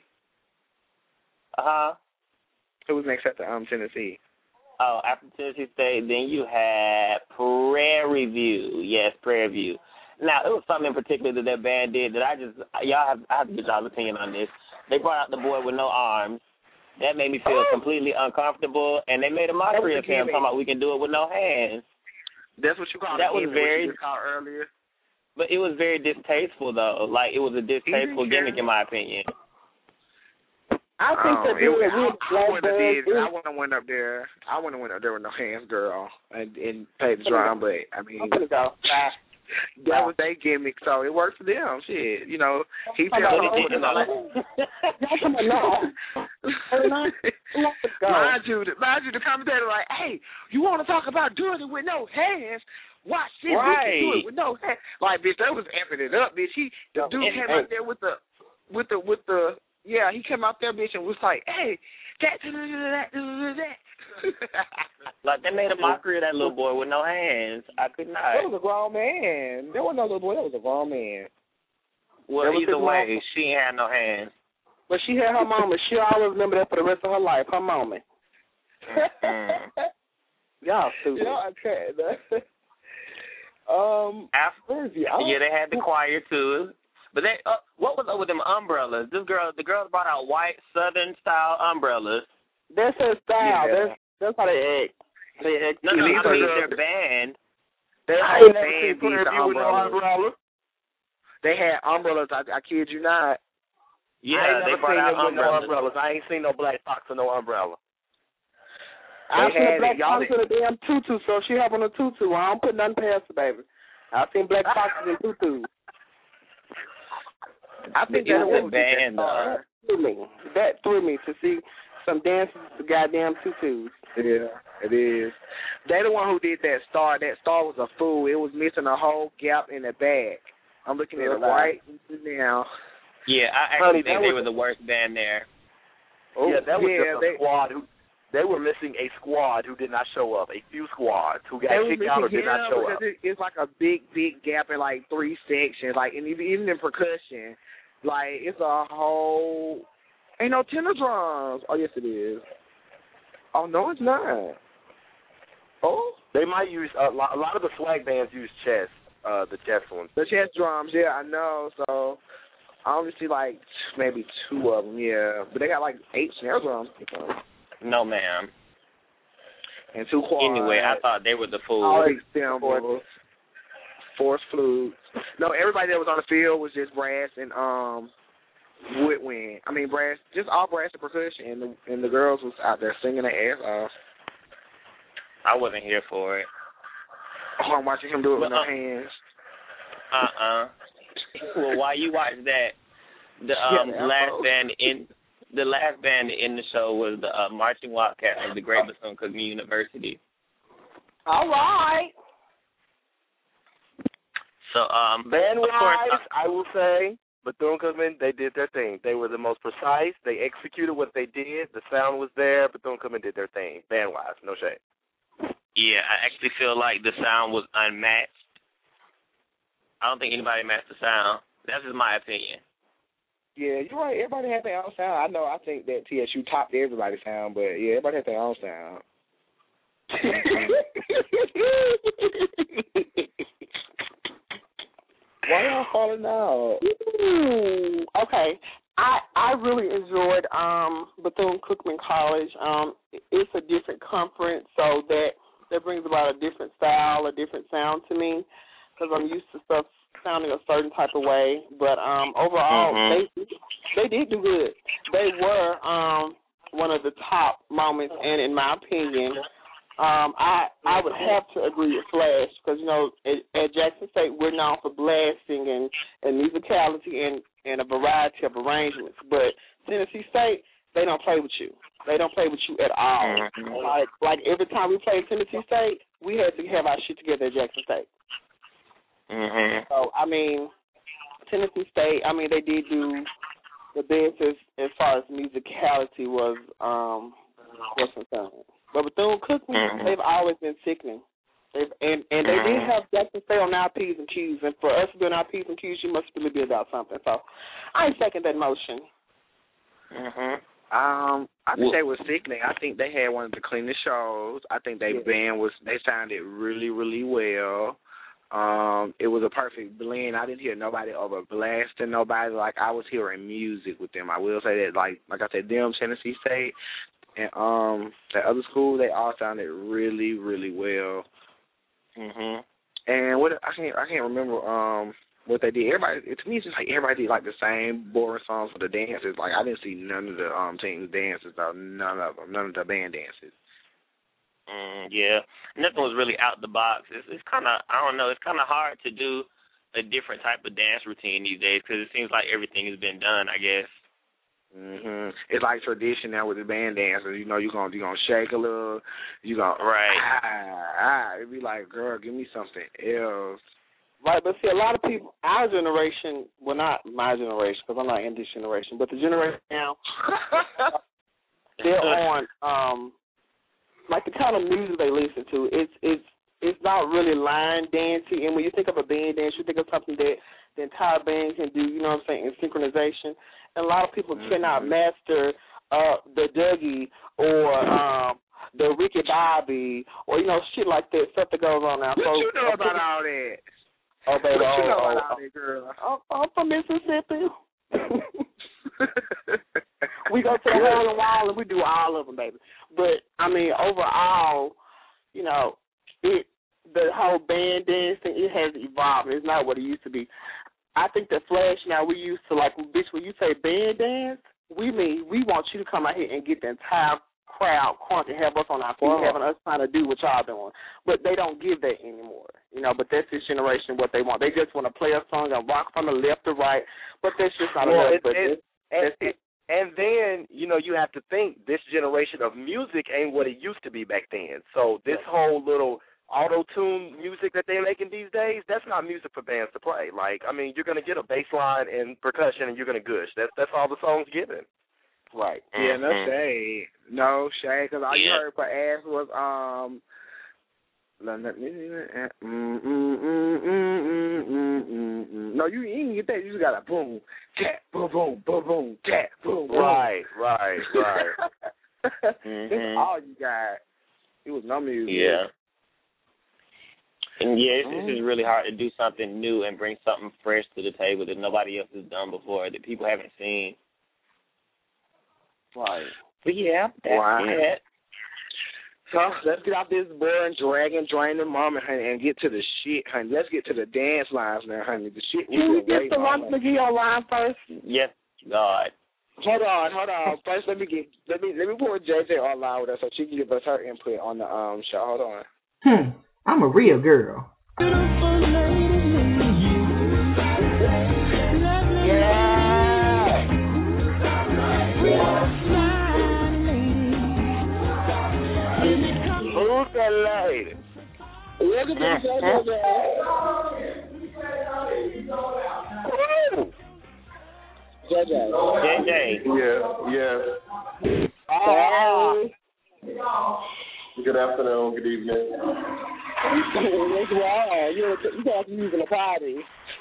Who was next after Tennessee? Oh, after Tennessee State, then you had Prairie View. Yes, Prairie View. Now, it was something in particular that band did that I have to get y'all's opinion on this. They brought out the boy with no arms. That made me feel completely uncomfortable, and they made a mockery of him, talking about we can do it with no hands. That's what you called that was very earlier. But it was very distasteful, though. Like, it was a distasteful gimmick, in my opinion. I think that I wouldn't have went up there. I wouldn't have went up there with no hands, girl, and played the drum. But I mean, that was their gimmick, so it worked for them. Shit, you know, he felt Mind you, the commentator like, hey, you want to talk about doing it with no hands? Watch this, we can do it with no hands. Like, bitch, that was effing it up, bitch. The dude came out there with the. Yeah, he came out there, bitch, and was like, hey, that. Like, they made a mockery of that little boy with no hands. I could not. That was a grown man. There wasn't no little boy. That was a grown man. Well, either way, she ain't had no hands. But she had her moment. She always remember that for the rest of her life, her moment. Y'all stupid. Y'all okay, they had the choir, too. But they, what was up with them umbrellas? The girls brought out white Southern style umbrellas. That's their style. Yeah. That's how they act. No, I mean their band. They had band with umbrellas. They had umbrellas. I kid you not. Yeah, they brought out umbrellas. I ain't seen no black fox or no umbrella. I seen black fox with a damn tutu, so she have on a tutu. I don't put nothing past her, baby. I seen black foxes in tutus. I think that was band. That threw me to see some dances with goddamn tutus. Yeah, it is. They the one who did that star. That star was a fool. It was missing a whole gap in the back. I'm looking at it right now. Yeah, I actually think they were the worst band there. Oh, yeah, that was just a squad who. They were missing a squad who did not show up. A few squads who got kicked out or did not show up. It's like a big gap in like 3 sections. Like, and even in percussion, like it's a whole. Ain't no tenor drums. Oh yes, it is. Oh no, it's not. Oh, they might use a lot of the swag bands use chest. The chest ones. The chest drums, yeah, I know. So I only see like maybe 2 of them, yeah. But they got like 8 snare drums. No, ma'am. And 2 quads. Anyway, I thought they were the fools. All cymbals, force flutes. No, everybody that was on the field was just brass and woodwind. I mean brass, just all brass and percussion. And the girls was out there singing their ass off. I wasn't here for it. Oh, I'm watching him do it with no hands. Well, while you watch that, the last band in the show was the Marching Wildcats of the Great Bethune-Cookman University. All right. So, band-wise, I will say, Bethune-Cookman, they did their thing. They were the most precise. They executed what they did. The sound was there. Bethune-Cookman did their thing, band-wise. No shade. Yeah, I actually feel like the sound was unmatched. I don't think anybody matched the sound. That's just my opinion. Yeah, you're right. Everybody has their own sound. I know. I think that TSU topped everybody's sound, but yeah, everybody has their own sound. Why y'all falling out? Okay. I really enjoyed Bethune-Cookman College. It's a different conference, so that brings about a different style, a different sound to me. because I'm used to stuff sounding a certain type of way. But overall, they did do good. They were one of the top moments, and in my opinion, I would have to agree with Flash because, you know, at Jackson State, we're known for blasting and musicality and a variety of arrangements. But Tennessee State, they don't play with you. They don't play with you at all. Like every time we played Tennessee State, we had to have our shit together at Jackson State. So, I mean, Tennessee State, I mean, they did do the best as far as musicality was concerned. But Bethune-Cookman, they've always been sickening. They did have Jackson State on our P's and Q's, and for us to be on our P's and Q's, you must really be about something. So I second that motion. I think they were sickening. I think they had one of the cleanest shows. I think they sounded really, really well. It was a perfect blend. I didn't hear nobody over blasting nobody. Like, I was hearing music with them. I will say that, like I said, them, Tennessee State, and the other school, they all sounded really, really well. And what I can't remember what they did. Everybody, to me, it's just like everybody did like the same boring songs for the dances. Like, I didn't see none of the teams dances, though. None of the band dances. Yeah, nothing was really out the box. It's kind of, I don't know, it's kind of hard to do a different type of dance routine these days because it seems like everything has been done, I guess. It's like tradition now with the band dancers. You know, you're gonna shake a little. You gonna it'd be like, girl, give me something else. Right, but see, a lot of people, our generation, well, not my generation because I'm not in this generation, but the generation now, they're on like the kind of music they listen to. It's not really line dancing, and when you think of a band dance, you think of something that the entire band can do. You know what I'm saying? In synchronization. And a lot of people cannot master the Dougie or the Ricky Bobby or, you know, shit like that, stuff that goes on now. What you know about all that? Oh, baby, what you know about all that, girl? I'm from Mississippi. We go to the hole and wall and we do all of them, baby. But, I mean, overall, you know, the whole band dance thing, it has evolved. It's not what it used to be. I think that Flash now, we used to, like, bitch, when you say band dance, we mean we want you to come out here and get the entire crowd crunk and have us on our feet, having us trying to do what y'all doing. But they don't give that anymore, you know, but that's this generation what they want. They just want to play a song and rock from the left to right, but that's just not enough. And then, you know, you have to think this generation of music ain't what it used to be back then. So this whole little auto-tune music that they're making these days, that's not music for bands to play. Like, I mean, you're going to get a bass line and percussion and you're going to gush. That's all the song's given. Right. Yeah, no shade. No shade, because all you heard for ass was, no, you ain't get that. You just got a boom, cat, boom, boom, boom, boom, cat, boom, boom. Right. That's all you got. It was no music. Yeah. And it's just really hard to do something new and bring something fresh to the table that nobody else has done before, that people haven't seen. Right. But yeah, that's it. So let's get off this boring, draining moment, honey, and get to the shit, honey. Let's get to the dance lines now, honey. The shit. Can we get the Ron McGee on line first? Yes, God. Hold on. First, let me put JJ on line with us so she can give us her input on the show. Hold on. I'm a real girl. Who's that lady? Welcome to the JJ. Yeah. Good afternoon, good evening. What's wrong? You got to use a party.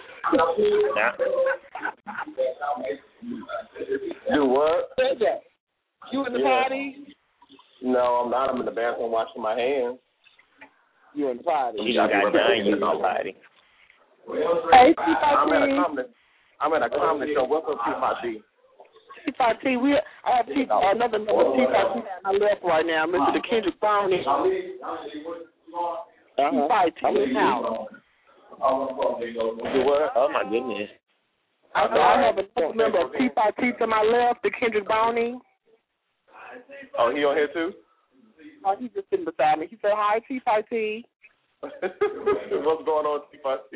Do what? You in the party? No, I'm not. I'm in the bathroom washing my hands. You in the party? You got done using my party. Hey, T5T. I'm at a comedy show. What's up, T5T? T5T, I have another member of T5T on my left right now, Mr. Kendrick Brown. T5T in the house. what? Oh my goodness. I have a member of T5T to my left, the Kendrick Boney. Oh, he on here too? Oh, he's just sitting beside me. He said, hi, T5T. What's going on, T5T?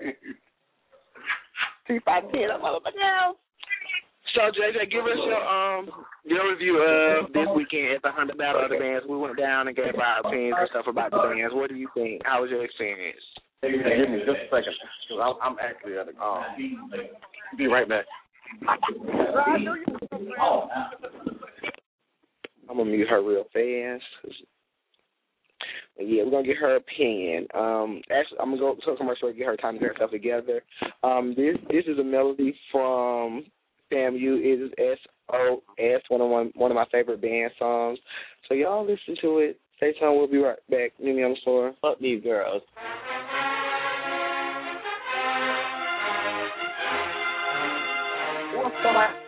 T5T, that motherfucker else. So, JJ, give us your review of this weekend at the 100 Battle of the Bands. We went down and gave our opinions and stuff about the bands. What do you think? How was your experience? Give me just a second, because I'm actually at the be right back. I'm going to mute her real fast. Yeah, we're going to get her opinion. Actually, I'm going to go to a commercial and get her time to get herself together. This is a melody from FAMU. It is SOS, one of my favorite band songs. So y'all listen to it. Stay tuned. We'll be right back. Meet me on the floor. Fuck these girls. What's going on?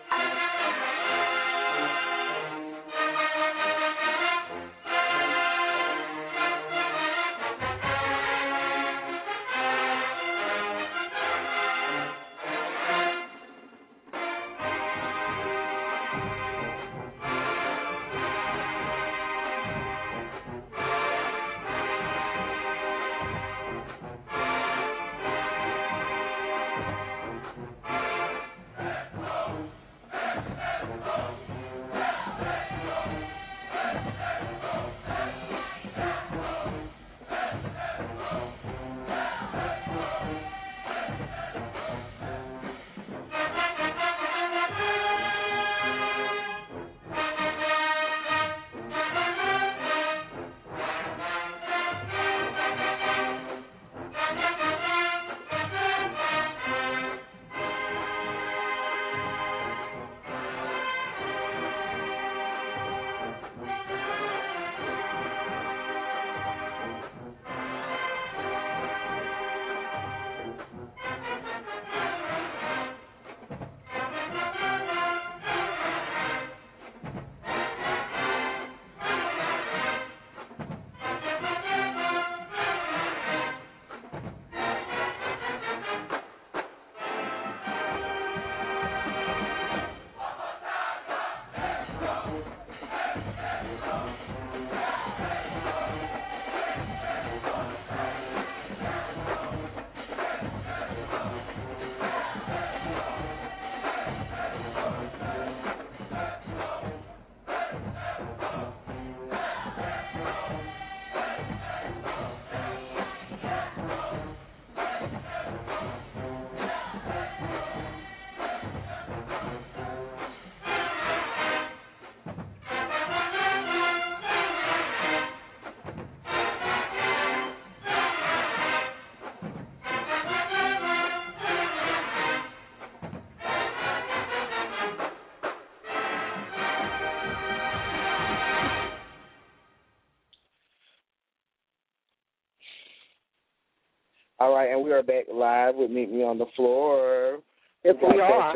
All right, and we are back live with Meet Me on the Floor. Yes, we are.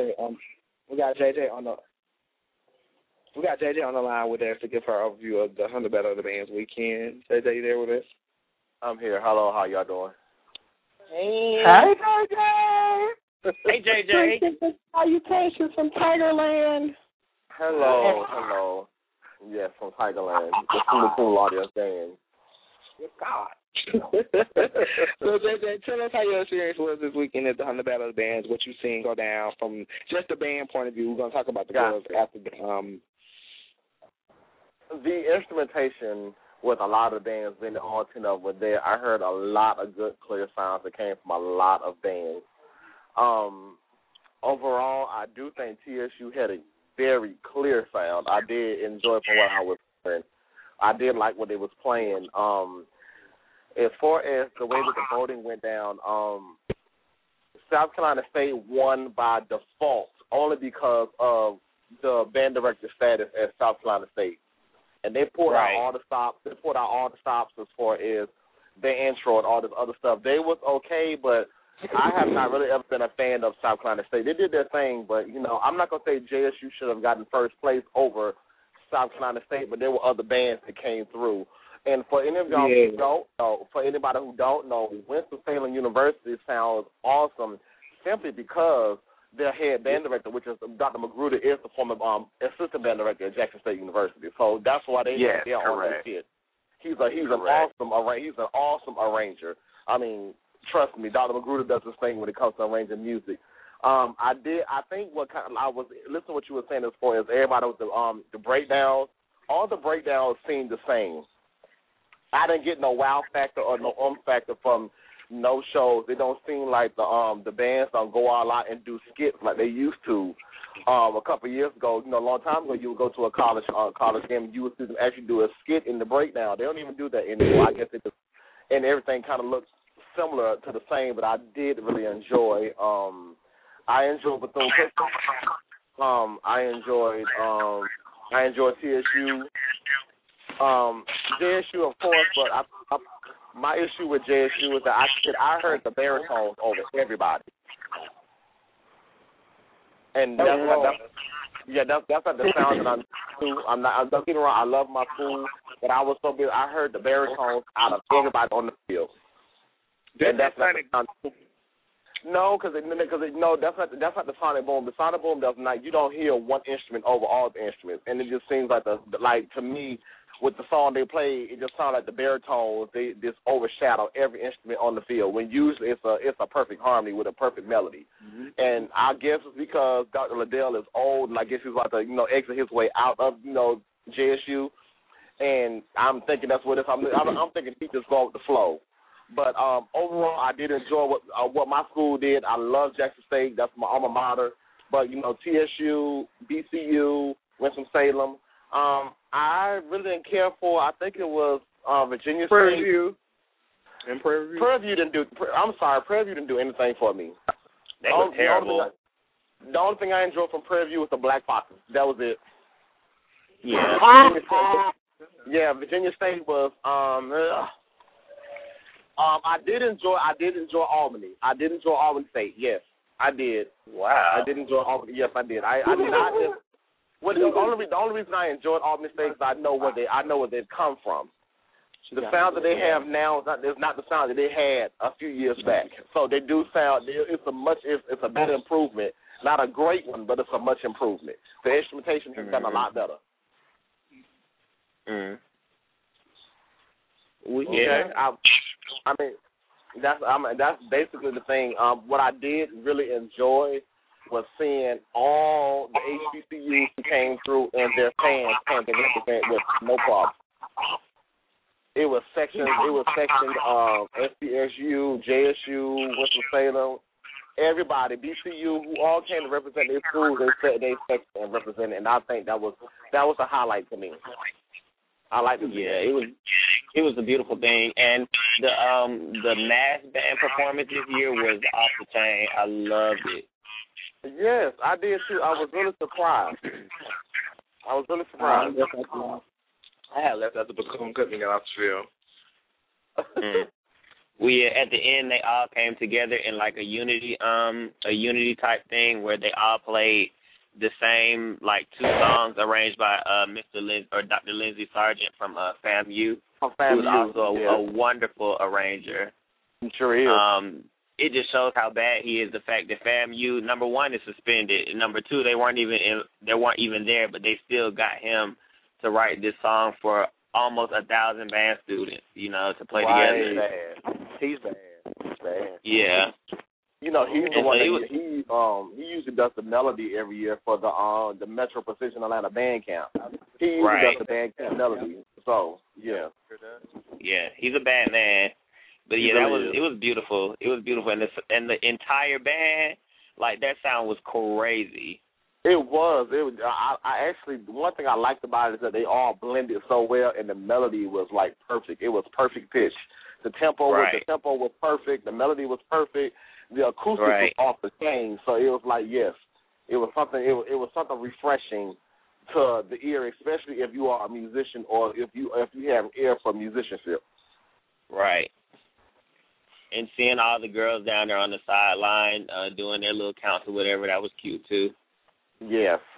We got JJ on the line with us to give her overview of the 100 Battle of the Bands weekend. JJ, you there with us? I'm here. Hello, how y'all doing? Hey. Hey, JJ. Hey, JJ. Salutations from Tigerland. Hello. Yes, from Tigerland. The cool audience game. Good God. So, JJ, tell us how your experience was this weekend at the 100 Battle of the Bands, what you've seen go down from just the band point of view. We're going to talk about the girls after the instrumentation with a lot of bands, then all 10 of them were there. I heard a lot of good, clear sounds that came from a lot of bands. Overall, I do think TSU had a very clear sound. I did enjoy from what I was hearing. I did like what they was playing. As far as the way that the voting went down, South Carolina State won by default only because of the band director status at South Carolina State. And they pulled out all the stops. They pulled out all the stops as far as the intro and all this other stuff. They was okay, but I have not really ever been a fan of South Carolina State. They did their thing, but, I'm not going to say JSU should have gotten first place over South Carolina State, but there were other bands that came through. And for any of y'all who don't know, for anybody who don't know, Winston-Salem University sounds awesome simply because their head band director, which is Dr. Magruder, is the former assistant band director at Jackson State University. So that's why they're on that shit. He's an awesome arranger. I mean, trust me, Dr. Magruder does this thing when it comes to arranging music. I think I was listening to what you were saying as far as everybody with the breakdowns. All the breakdowns seemed the same. I didn't get no wow factor or no factor from no shows. It don't seem like the bands don't go all out and do skits like they used to. A couple of years ago, a long time ago, you would go to a college game and you would see them actually do a skit in the breakdown. They don't even do that anymore. I guess and everything kind of looks similar to the same, but I did really enjoy. I enjoyed Bethune-Cookman. I enjoyed TSU. JSU, of course, but my issue with JSU is that I heard the baritones over everybody, and that's not the sound that I'm to. Don't get me wrong, I love my school, but I was so busy. I heard the baritones out of everybody on the field. And that's not the sound. No, because that's not the sonic boom. The sonic boom does not. You don't hear one instrument over all the instruments, and it just seems like to me. With the song they play, it just sounds like the baritones. They just overshadow every instrument on the field. When usually it's a perfect harmony with a perfect melody. Mm-hmm. And I guess it's because Dr. Liddell is old, and I guess he's about to exit his way out of JSU. And I'm thinking that's what it is. I'm thinking he just go with the flow. But overall, I did enjoy what my school did. I love Jackson State. That's my alma mater. But TSU, BCU, Winston-Salem. I really didn't care for. I think it was Virginia Prairie State. View. And Prairie View. Prairie View didn't do. I'm sorry, Prairie View didn't do anything for me. They were terrible. The only thing I enjoyed from Prairie View was the Black Foxes. That was it. Yeah. Virginia State was. I did enjoy Albany. I did enjoy Albany State. Yes, I did. Wow. I did enjoy Albany. Yes, I did. I did not just. Well, the only reason I enjoyed Albany State is I know where they've come from. The sound that they have now is not the sound that they had a few years back. So they do sound. It's a better improvement. Not a great one, but it's a much improvement. The instrumentation has done a lot better. Mm. That's basically the thing. What I did really enjoy was seeing all the HBCUs who came through and their fans came to represent with no problem. It was sections SPSU, JSU, Winston-Salem, everybody, BCU, who all came to represent their schools. They section and represented, and I think that was a highlight to me. I like to see that. It was a beautiful thing, and the mass band performance this year was off the chain. I loved it. Yes, I did too. I was really surprised. I had left at the Bethune-Cookman got off the field. At the end they all came together in like a unity type thing where they all played the same like two songs arranged by Dr. Lindsey Sargent from FAMU. Who was also a wonderful arranger. I'm sure he is. It just shows how bad he is. The fact that FAMU, number one, is suspended, and number two, they weren't even there, but they still got him to write this song for almost 1,000 band students, to play together. He's bad. Yeah. He's the one he usually does the melody every year for the Metro Precision Atlanta Band Camp. He usually does the band camp melody. So yeah. Yeah, he's a bad man. But yeah, it was beautiful. It was beautiful, and the entire band, like that sound was crazy. It was. I actually, one thing I liked about it is that they all blended so well, and the melody was like perfect. It was perfect pitch. The tempo was perfect. The melody was perfect. The acoustic was off the chain. So it was like, yes, it was something. It was something refreshing to the ear, especially if you are a musician or if you have an ear for musicianship. Right. And seeing all the girls down there on the sideline doing their little counts or whatever, that was cute too. Yes.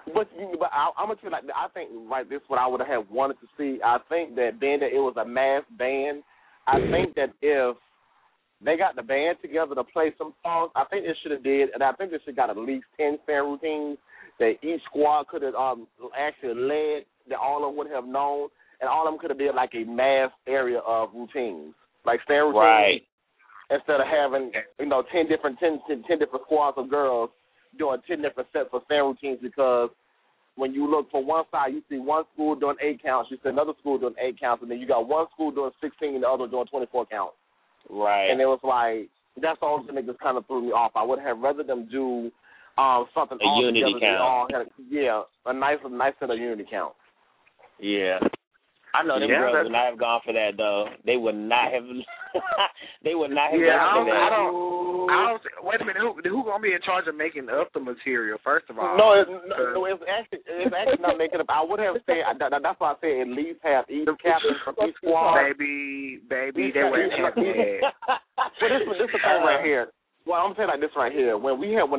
But I'm gonna tell you, like, I think this is what I would have wanted to see. I think that being that it was a mass band, I think that if they got the band together to play some songs, I think they should have did, and I think they should have got at least 10 fan routines that each squad could have actually led, that all of them would have known, and all of them could have did like a mass area of routines, like fan routines. Right. Instead of having, 10 different squads of girls doing 10 different sets of fan routines, because when you look for one side, you see one school doing 8 counts, you see another school doing 8 counts, and then you got one school doing 16 and the other doing 24 counts. Right. And it was like, that's the only thing that just kind of threw me off. I would have rather them do something a all unity together. count. A nice set of unity count. Yeah. I know them girls would not have gone for that, though. They would not have. They would not have gone for that. I don't. Wait a minute. Who gonna be in charge of making up the material? First of all, no, it's actually not making up. I would have said that's why I said at least have each captain from each squad. Baby, they wouldn't have that. Well, this is the thing right here. Well, I'm saying like this right here. When we had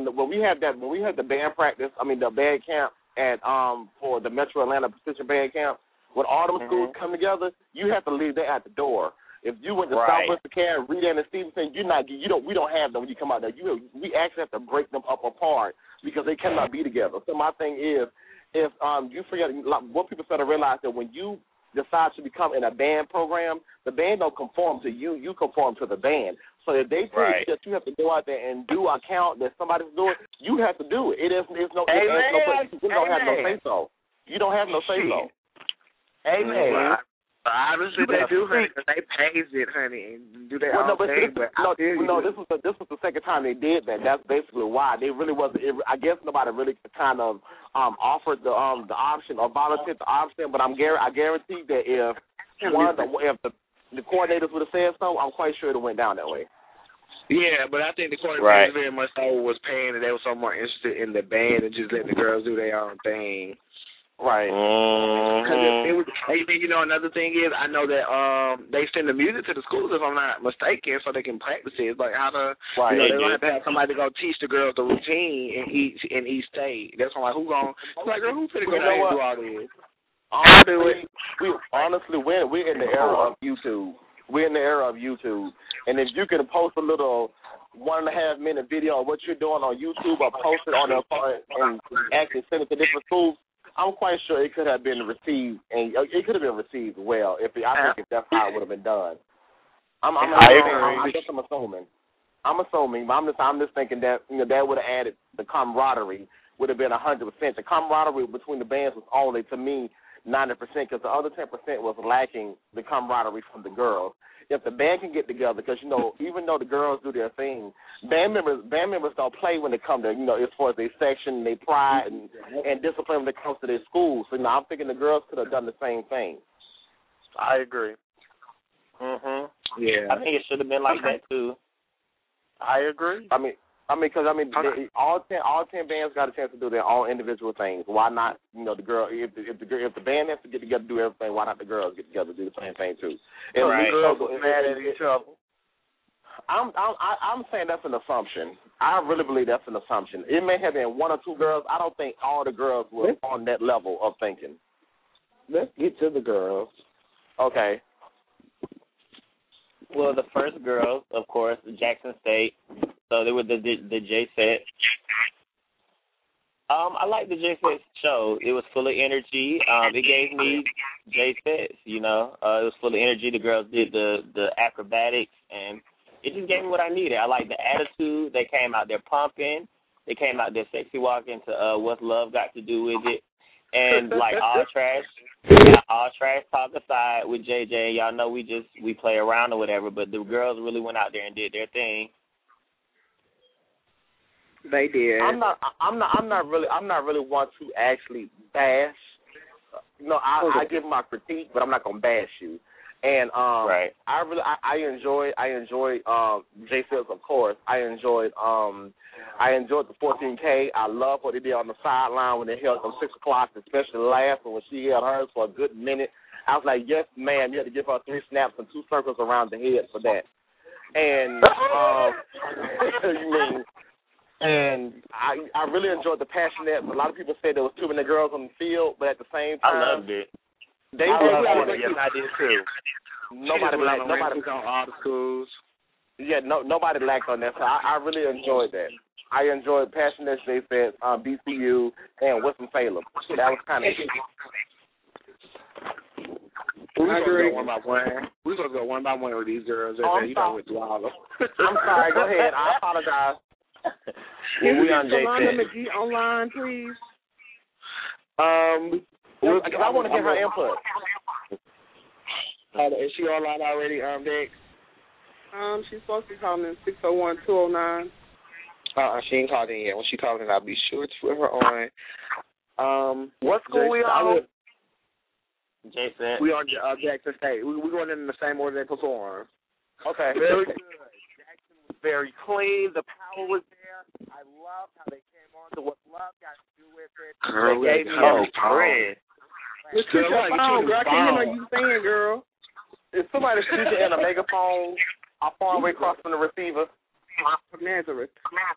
the band practice, the band camp at for the Metro Atlanta Precision Band Camp. When all them schools come together, you have to leave that at the door. If you went to Southwest Decatur, Rita and Stevenson, we don't have them when you come out there. We actually have to break them up apart because they cannot be together. So my thing is, if you forget, what people start to realize that when you decide to become in a band program, the band don't conform to you. You conform to the band. So if they tell you that you have to go out there and do a count that somebody's doing, you have to do it. You don't have no say so. You don't have no say so. Amen. Well, obviously they do, honey, because they pays it, honey, and do their own thing. This was the second time they did that. That's basically why they really wasn't. I guess nobody really kind of offered the option or volunteered the option. But I guarantee that if the coordinators would have said so, I'm quite sure it went down that way. Yeah, but I think the coordinators very much so was paying, and they were so more interested in the band and just letting the girls do their own thing. Right. Because another thing is, I know that they send the music to the schools, if I'm not mistaken, so they can practice it. It's like how to, they don't have to have somebody to go teach the girls the routine in each state. That's why, who's finna go there and do all this? Honestly, we're in the era of YouTube. We're in the era of YouTube, and if you can post a little 1.5 minute video of what you're doing on YouTube, or post it on and actually send it to different schools, I'm quite sure it could have been received, and it could have been received well if that's how it would have been done. I'm assuming. But I'm just thinking that that would have added the camaraderie. Would have been 100%. The camaraderie between the bands was only, to me, 90%, because the other 10% was lacking the camaraderie from the girls. If the band can get together, because even though the girls do their thing, band members don't play when it comes to as far as their section, their pride and discipline when it comes to their schools. So I'm thinking the girls could have done the same thing. I agree. Yeah, I think it should have been like that too. I agree. All 10 bands got a chance to do their own individual things. Why not? The girl, if the band has to get together to do everything, why not the girls get together to do the same thing too? The girls are mad at each other. I'm saying that's an assumption. I really believe that's an assumption. It may have been 1 or 2 girls. I don't think all the girls were on that level of thinking. Let's get to the girls. Okay. Well, the first girls, of course, Jackson State. So they were the J-Set. I liked the J-Set show. It was full of energy. It gave me J-Sets, it was full of energy. The girls did the acrobatics, and it just gave me what I needed. I liked the attitude. They came out there pumping. They came out there sexy walking to What's Love Got to Do With It. And like all trash talk aside with JJ, y'all know we play around or whatever, but the girls really went out there and did their thing. They did. I'm not really one to actually bash. I give my critique, but I'm not gonna bash you. And I enjoyed J-Sets, of course. I enjoyed the 14K. I love what they did on the sideline when they held them 6 o'clock, especially laughing when she held hers for a good minute. I was like, yes, ma'am, you had to give her 3 snaps and 2 circles around the head for that. And And I really enjoyed the passionate. A lot of people said there was too many girls on the field, but at the same time, I loved it. I loved it. Yes, I did too. Nobody on all the schools. Yeah, nobody lacked on that. So I really enjoyed that. I enjoyed passionate. They said BCU and Winston-Salem. That was kind of. We're going to go one by one. We're going to go one by one with these girls. You know with all of them. I'm sorry. Go ahead. I apologize. Can we get Yolanda McGee online, please? I want to get her input. Is she online already, Dex? She's supposed to be calling in 601-209. She ain't called in yet. When she calls in, I'll be sure to put her on. What school we on? Jason. We on Jackson State. We're going in the same order they perform. Okay. Very good. Jackson was very clean. The power was there. I loved how they came on to what love got to do with it. Girl, they gave me a friend. Let's switch your phone, girl. I can't hear what you saying, girl. If somebody speaking in a megaphone, I'm far away across from the receiver. Nazareth.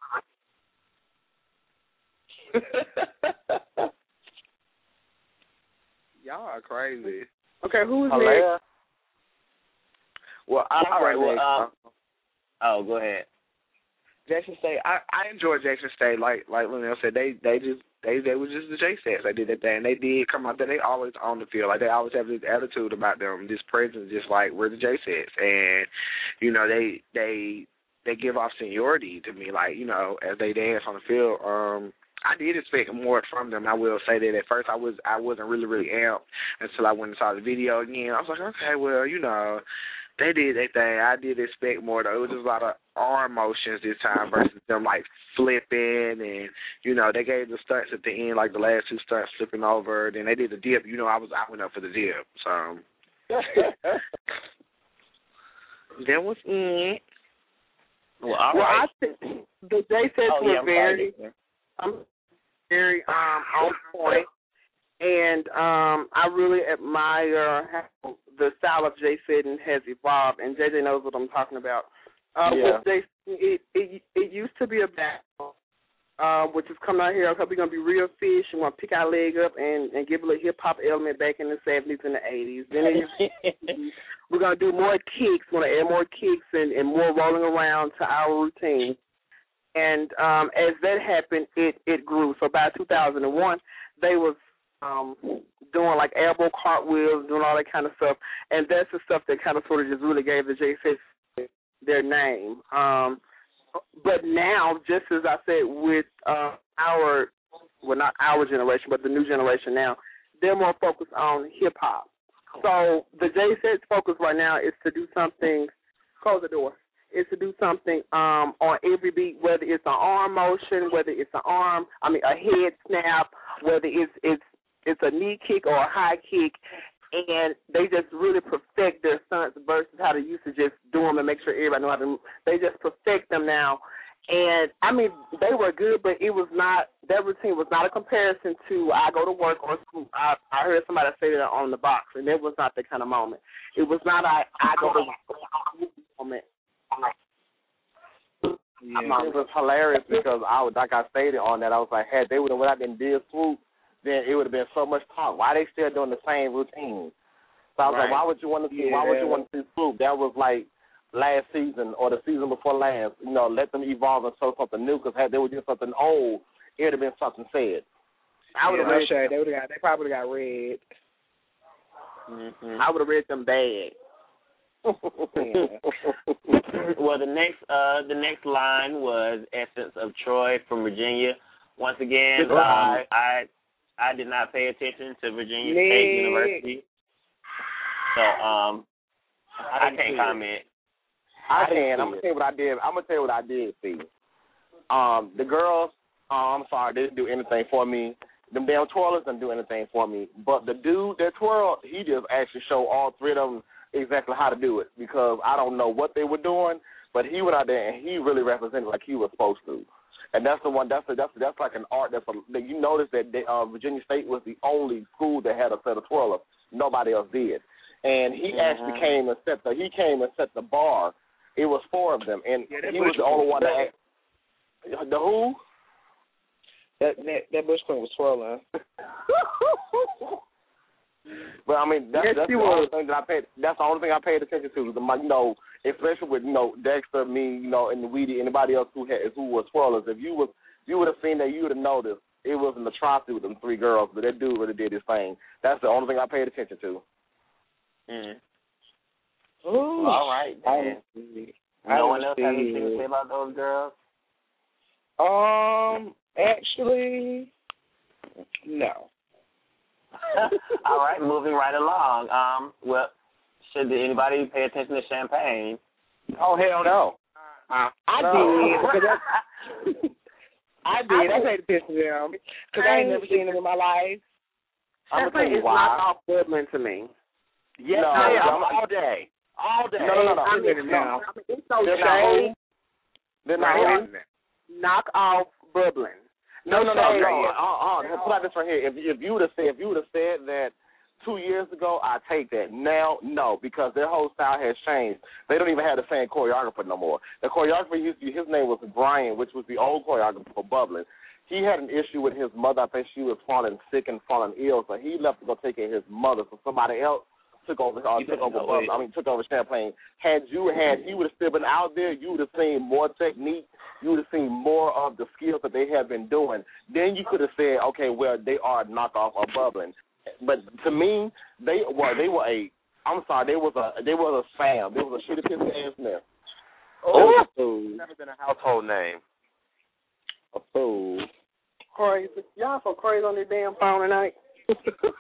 Y'all are crazy. Okay, who's next? Well, all right. Well, go ahead. Jackson State. I enjoyed Jackson State. Like Lynell said, they were just the J-Sets. They did that thing. They did come out there. They always on the field. Like they always have this attitude about them, this presence, just like we're the J-Sets. And you know they give off seniority to me. Like as they dance on the field. I did expect more from them. I will say that at first I wasn't really amped until I went and saw the video again. I was like, okay, well, they did their thing. I did expect more though. It was just a lot of arm motions this time versus them like flipping and they gave the stunts at the end, like the last two stunts flipping over. Then they did the dip. I went up for the dip. So that was it. Well, all right. I think the J-Sets were very on point, and I really admire how the style of J-Set has evolved, and JJ knows what I'm talking about. It used to be a battle, which is coming out here. We're going to be real fish. We want to pick our leg up and give a little hip-hop element back in the 70s and the 80s. Then we're going to do more kicks. We're going to add more kicks and more rolling around to our routine. And as that happened, it grew. So by 2001, they was doing like elbow cartwheels, doing all that kind of stuff. And that's the stuff that kind of sort of just really gave the J-Sets their name. But now, just as I said, with not our generation, but the new generation now, they're more focused on hip-hop. So the J-Sets focus right now is to do something, close the door, is to do something on every beat, whether it's an arm motion, whether it's a head snap, whether it's a knee kick or a high kick, and they just really perfect their stunts versus how they used to just do them and make sure everybody know how to move. They just perfect them now. And, they were good, but it was not, that routine was not a comparison to I go to work or school. I heard somebody say that on the box, and it was not that kind of moment. It was not I go to work moment. Yeah, it was hilarious because like I stated on that, I was like, had they would have went out and did swoop, then it would have been so much talk. Why they still doing the same routine? So I was like, why would you want to see? Why would you want to see swoop? That was like last season or the season before last. Let them evolve and show something new. Because had they would do something old, it would have been something said. I would have read. Sure. They probably got read. Mm-hmm. I would have read them bad. Well, the next line was Essence of Troy from Virginia. Once again, I did not pay attention to Virginia State University, so I can't comment. I can. I'm gonna tell you what I did. I'm gonna tell you what I did see. The girls, I'm sorry, they didn't do anything for me. Them damn twirlers didn't do anything for me. But the dude that twirled, he just actually showed all three of them exactly how to do it, because I don't know what they were doing, but he went out there and he really represented like he was supposed to. And that's the one. That's like an art. You notice that Virginia State was the only school that had a set of twirlers. Nobody else did. And he actually came and set the bar. It was four of them, and he was the only one that. The who? That Bush Queen was twirling. But I mean, that's the only thing that I paid. That's the only thing I paid attention to. Especially with Dexter, me, and the Weedy, anybody else who was twirlers. If you would have seen that, you would have noticed it wasn't a trophy with them 3 girls, but that dude really did his thing. That's the only thing I paid attention to. Ooh. All right, then. No one else has anything to say about those girls? Actually, no. All right, moving right along. Well, should anybody pay attention to Champagne? Oh, hell no. I did. I paid attention to them because I ain't never seen them in my life. Champagne is not off Woodland to me. Yes, all day. All day. No. It's so shade. They're not knock off bubbling. No. Let's put out this right here. If you would have said that 2 years ago, I take that. Now, no, because their whole style has changed. They don't even have the same choreographer no more. The choreographer his name was Brian, which was the old choreographer for Bubbling. He had an issue with his mother. I think she was falling sick and falling ill, so he left to go take care of his mother. So somebody else took over Champagne. Had he would have still been out there, you would have seen more technique. You would have seen more of the skills that they have been doing. Then you could have said, okay, well, they are knockoff of Bubbling. But to me, they was a Sam. They was a shitty piss ass name. Oh, never been a household name. A fool. Crazy. Y'all so crazy on this damn phone tonight. I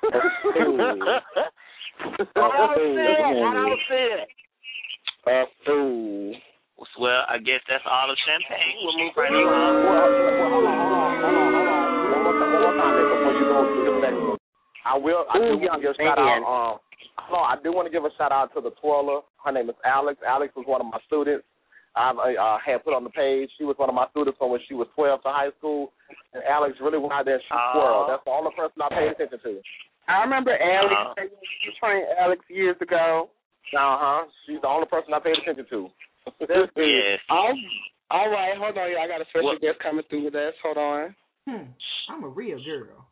don't see it. A fool. Well, I guess that's all of Champagne. We'll move right along. One more time before you go to the next one. I do want to give a shout out. I do want to give a shout out to the twirler. Her name is Alex. Alex was one of my students. I had put on the page. She was one of my students from when she was 12 to high school. And Alex really went out there and she twirled. That's the only person I paid attention to. I remember Alex. You trained Alex years ago. She's the only person I paid attention to. Yes. All right, hold on. I got a special guest coming through with us. Hold on. I'm a real girl.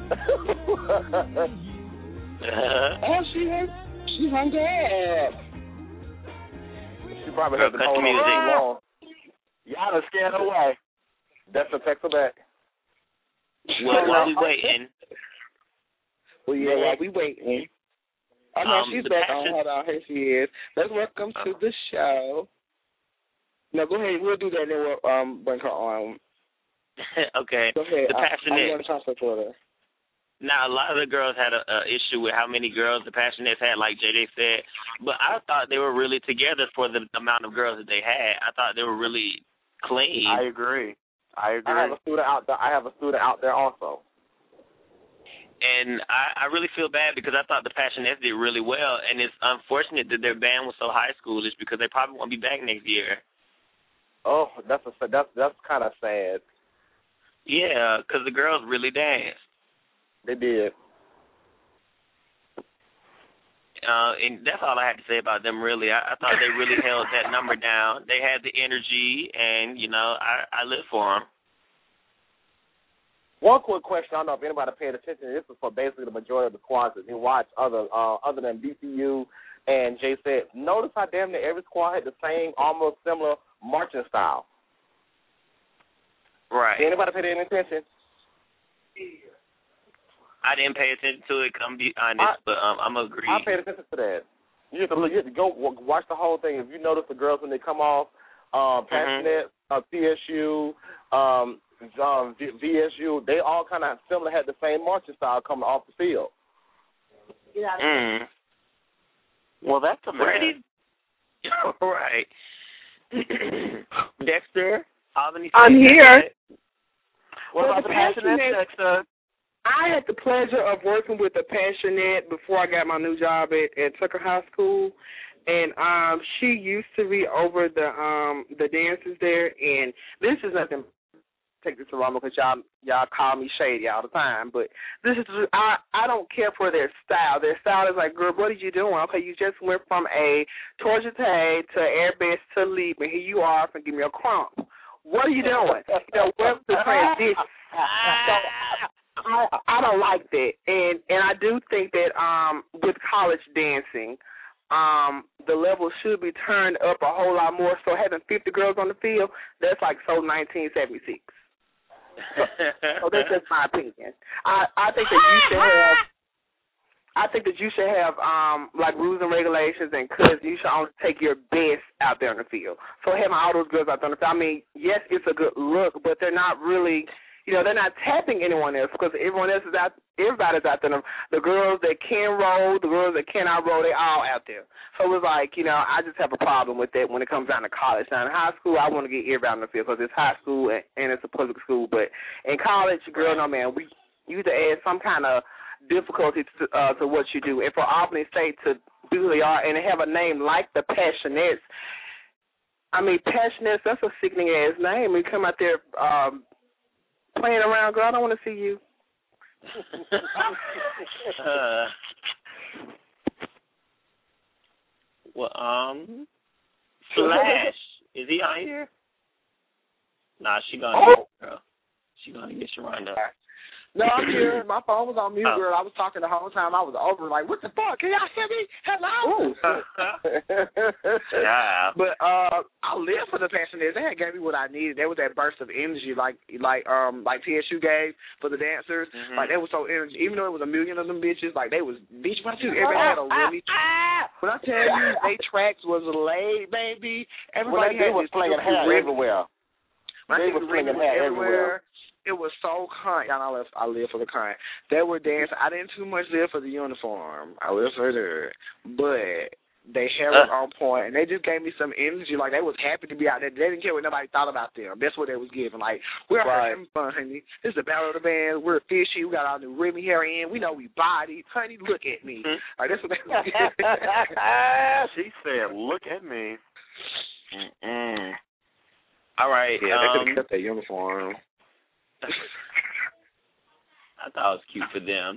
She hung up. She probably has been holding on too long. Y'all done scared her away. That's a text her back. Well, while we waiting. Well, yeah, while we waiting. Oh, no, she's back on. Hold on. Here she is. Let's welcome to the show. No, go ahead. We'll do that and then we'll bring her on. Okay. Go ahead. The Passionate. I'm going to transfer to her. Now, a lot of the girls had an issue with how many girls the Passionates had, like JJ said. But I thought they were really together for the amount of girls that they had. I thought they were really clean. I agree. I have a student out there also. And I really feel bad because I thought the Passionates did really well, and it's unfortunate that their band was so high schoolish because they probably won't be back next year. Oh, that's kind of sad. Yeah, because the girls really danced. They did. And that's all I had to say about them, really. I thought they really held that number down. They had the energy, and, I live for them. One quick question. I don't know if anybody paid attention. This is for basically the majority of the squads that you watch other than DCU and J-Set. Notice how damn near every squad had the same, almost similar marching style. Right. Did anybody pay any attention? I didn't pay attention to it, I'm be honest, but I'm agree. I paid attention to that. You have to go watch the whole thing. If you notice the girls when they come off, Passionate, TSU, VSU, they all kind of similar, had the same marching style coming off the field. Well, that's a man. Right. Dexter, Albany. I'm here. What about the Passionate, Dexter? I had the pleasure of working with the Passionate before I got my new job at Tucker High School, and she used to be over the dances there. And this is nothing. Take this wrong because y'all call me shady all the time, but this is I don't care for their style. Their style is like, girl, what are you doing? Okay, you just went from a torture tag to airbase to leap, and here you are and give me a crump. what are you doing? What's the transition? So I don't like that, and I do think that with college dancing, the level should be turned up a whole lot more. So having 50 girls on the field, that's like so 1976. So that's just my opinion. I think that you should have. I think that you should have like rules and regulations, and you should only take your best out there on the field. So having all those girls out there on the field, I mean, yes, it's a good look, but they're not really, they're not tapping anyone else because everyone else is out. Everybody's out there. The girls that can roll, the girls that cannot roll, they all out there. So it's like, I just have a problem with that when it comes down to college. Now in high school, I want to get everybody on the field because it's high school and it's a public school. But in college, girl, no man, you have to add some kind of difficulty to what you do. And for Albany State to do who they are and have a name like the Passionettes, I mean, Passionettes, that's a sickening ass name. You come out there playing around, girl, I don't want to see you. Slash, is he on here? Nah, she gonna girl. She gonna get Sharonda. No, I'm here. My phone was on mute, girl. I was talking the whole time. I was over like, what the fuck? Can y'all hear me? Hello? Yeah. But I live for the Passionettes. They had gave me what I needed. There was that burst of energy like TSU gave for the dancers. Mm-hmm. Like, they was so energy. Even though it was a million of them bitches, like, they was bitch by two. Everybody had a really when I tell you, they tracks was laid, baby. Everybody was flinging hair everywhere. They was flinging hair everywhere. It was so kind. I live for the kind. They were dancing. I didn't too much live for the uniform. I lived for it. But they hair was on point, and they just gave me some energy. Like, they was happy to be out there. They didn't care what nobody thought about them. That's what they was giving. Like, we're having fun, honey. This is the Battle of the Bands. We're fishy. We got our new Remy hair in. We know we body. Honey, look at me. Like, that's what they was giving. She said, look at me. Mm-mm. All right. Yeah, they could have kept that uniform. I thought it was cute for them.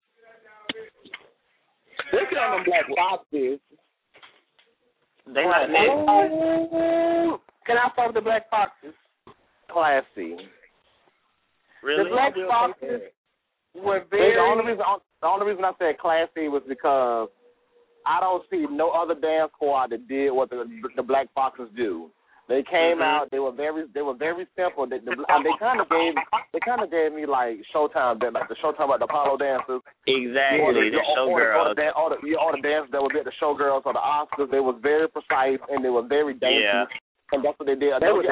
Look at them black boxes. They not oh, can I fuck the black boxes? Classy. Really? The black boxes were very. The only reason I said classy was because I don't see no other dance squad that did what the black boxes do. They came out. They were very simple. They kind of gave me like Showtime, like the Showtime about the Apollo dancers. Exactly, the showgirls. All the dancers that would be at the showgirls or the Oscars. They was very precise and they were very dainty. Yeah. And that's what they did. They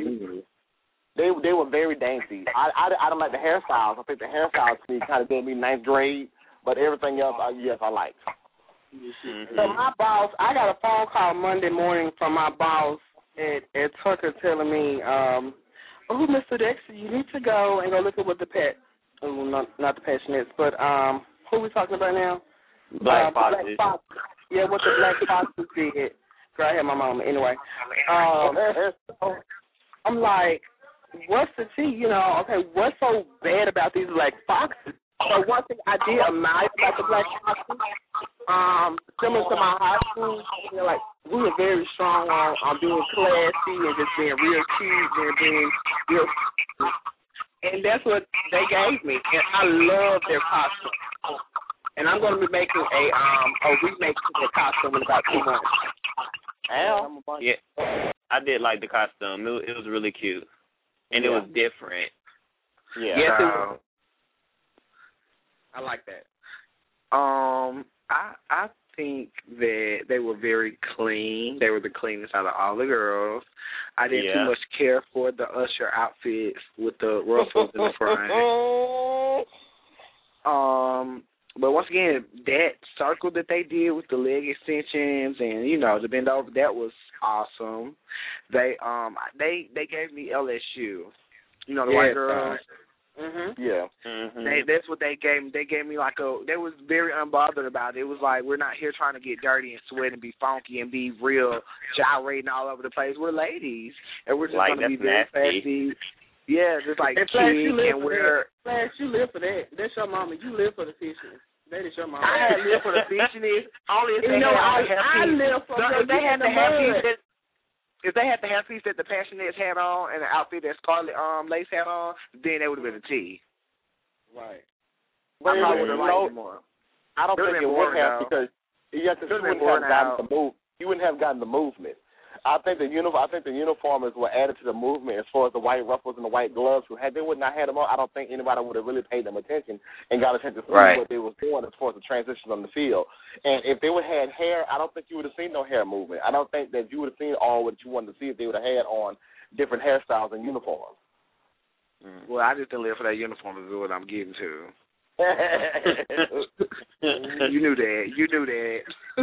were very dainty. I don't like the hairstyles. I think the hairstyles kind of gave me ninth grade, but everything else, yes, I liked. Mm-hmm. So my boss, I got a phone call Monday morning from my boss at Tucker telling me, Mr. Dexter, you need to go and go look at what not the Passionettes, but who we talking about now? Black Foxes. Yeah, what the Black Foxes did. Girl, I had my mama. Anyway, I'm like, what's the tea? Okay, what's so bad about these Black Foxes? So one thing I did admire about the Black Foxes, similar to my high school, like, we were very strong on being classy and just being real cute and being real. And that's what they gave me, and I love their costume. And I'm going to be making a remake of their costume in about 2 months. Yeah, I did like the costume. It was really cute, and it was different. Yeah. Yes, it was. I like that. I think that they were very clean. They were the cleanest out of all the girls. I didn't too much care for the Usher outfits with the ruffles in the front. But once again, that circle that they did with the leg extensions and the bend over, that was awesome. They gave me LSU. The white girls. Mm-hmm. Yeah. Mm-hmm. That's what they gave me. They gave me they was very unbothered about it. It was like, we're not here trying to get dirty and sweat and be funky and be real gyrating all over the place. We're ladies, and we're just going to be very classy. Yeah, just like kick and wear. Flash, you live for that. That's your mama. You live for the fishness. That is your mama. I live for the fishness. Only if I live for they had the happy. if they had the hairpiece that the Passionettes had on and the outfit that Scarlet Lace had on, then they would have been a T. Right. But I would have liked it more. I don't think it would have because you wouldn't have gotten the movement. I think the uniformers were added to the movement as far as the white ruffles and the white gloves. They would not have them on. I don't think anybody would have really paid them attention and got a chance to see what they was doing as far as the transition on the field. And if they would have had hair, I don't think you would have seen no hair movement. I don't think that you would have seen all what you wanted to see if they would have had on different hairstyles and uniforms. Well, I just didn't live for that uniform is what I'm getting to. You knew that.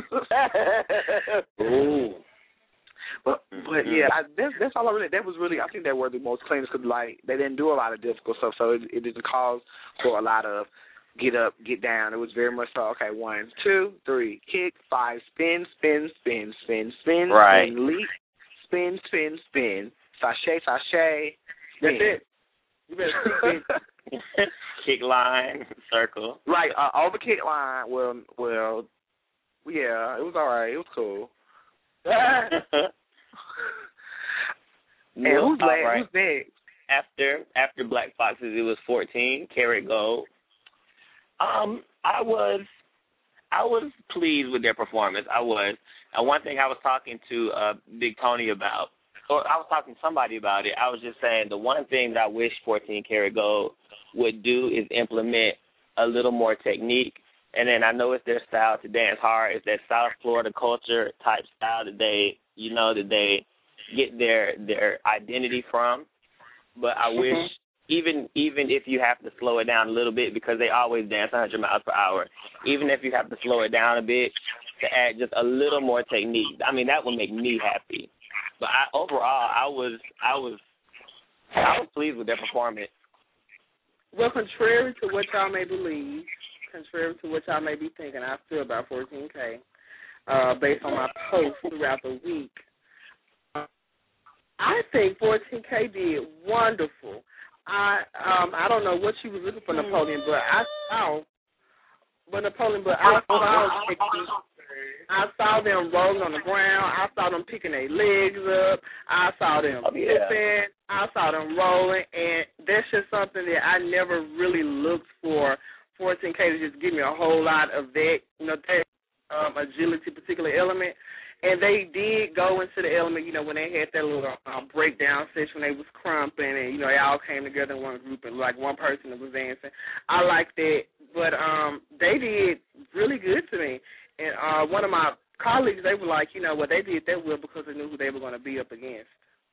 Ooh. But yeah, that's all I really. That was really. I think they were the most cleanest because they didn't do a lot of difficult stuff, so it didn't cause for a lot of get up, get down. It was very much so. Okay, 1, 2, 3, kick, 5, spin, right, spin, leap, spin, sashay. That's it. You better speak it. Kick line, circle. Right, over kick line. Well, yeah, it was all right. It was cool. And who's next? After Black Foxes, it was 14 Karat Gold. I was pleased with their performance. I was. And one thing I was talking to Big Tony about, or I was talking to somebody about it. I was just saying the one thing that I wish 14 Karat Gold would do is implement a little more technique. And then I know it's their style to dance hard. It's that South Florida culture type style that they get their identity from. But I wish even if you have to slow it down a little bit because they always dance 100 miles per hour, even if you have to slow it down a bit to add just a little more technique, I mean that would make me happy. But overall, I was pleased with their performance. Well, contrary to what y'all may believe, contrary to what y'all may be thinking, I feel about 14K based on my posts throughout the week. I think 14K did wonderful. I don't know what she was looking for Napoleon, but I saw them rolling on the ground. I saw them picking their legs up. I saw them flipping. I saw them rolling, and that's just something that I never really looked for 14K to just give me a whole lot of that, that agility particular element. And they did go into the element, when they had that little breakdown session, they was crumping, and, they all came together in one group, and like one person that was dancing. I liked that, but they did really good to me. And one of my colleagues, they were like, they did that well because they knew who they were going to be up against.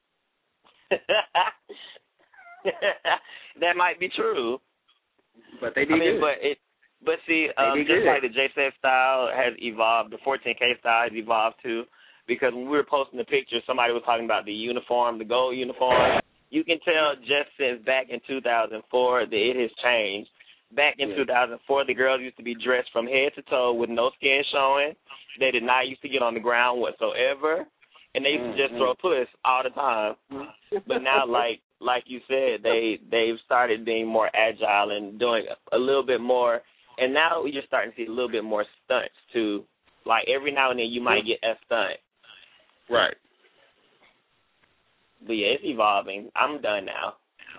That might be true. But they did good. But see, just like the JSF style has evolved, the 14K style has evolved too, because when we were posting the picture, somebody was talking about the uniform, the gold uniform. You can tell just since back in 2004 that it has changed. Back in 2004, the girls used to be dressed from head to toe with no skin showing. They did not used to get on the ground whatsoever, and they used to just throw puss all the time. But now, like you said, they've started being more agile and doing a little bit more. And now we're just starting to see a little bit more stunts, too. Like, every now and then you might get a stunt. Right. But, yeah, it's evolving. I'm done now.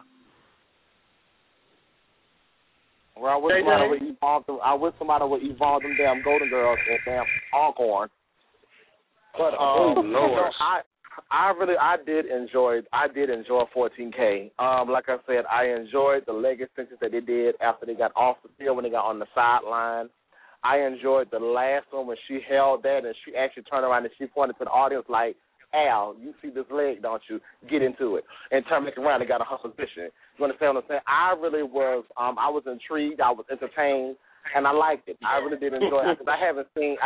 Well, I wish somebody would evolve them damn Golden Girls and damn Alcorn. But, Lord. I did enjoy 14K. Like I said, I enjoyed the leg extensions that they did after they got off the field when they got on the sideline. I enjoyed the last one when she held that and she actually turned around and she pointed to the audience like, Al, you see this leg, don't you? Get into it. And turned back around and got her position. You understand what I'm saying? I really was, I was intrigued. I was entertained. And I liked it. I really did enjoy it because I haven't seen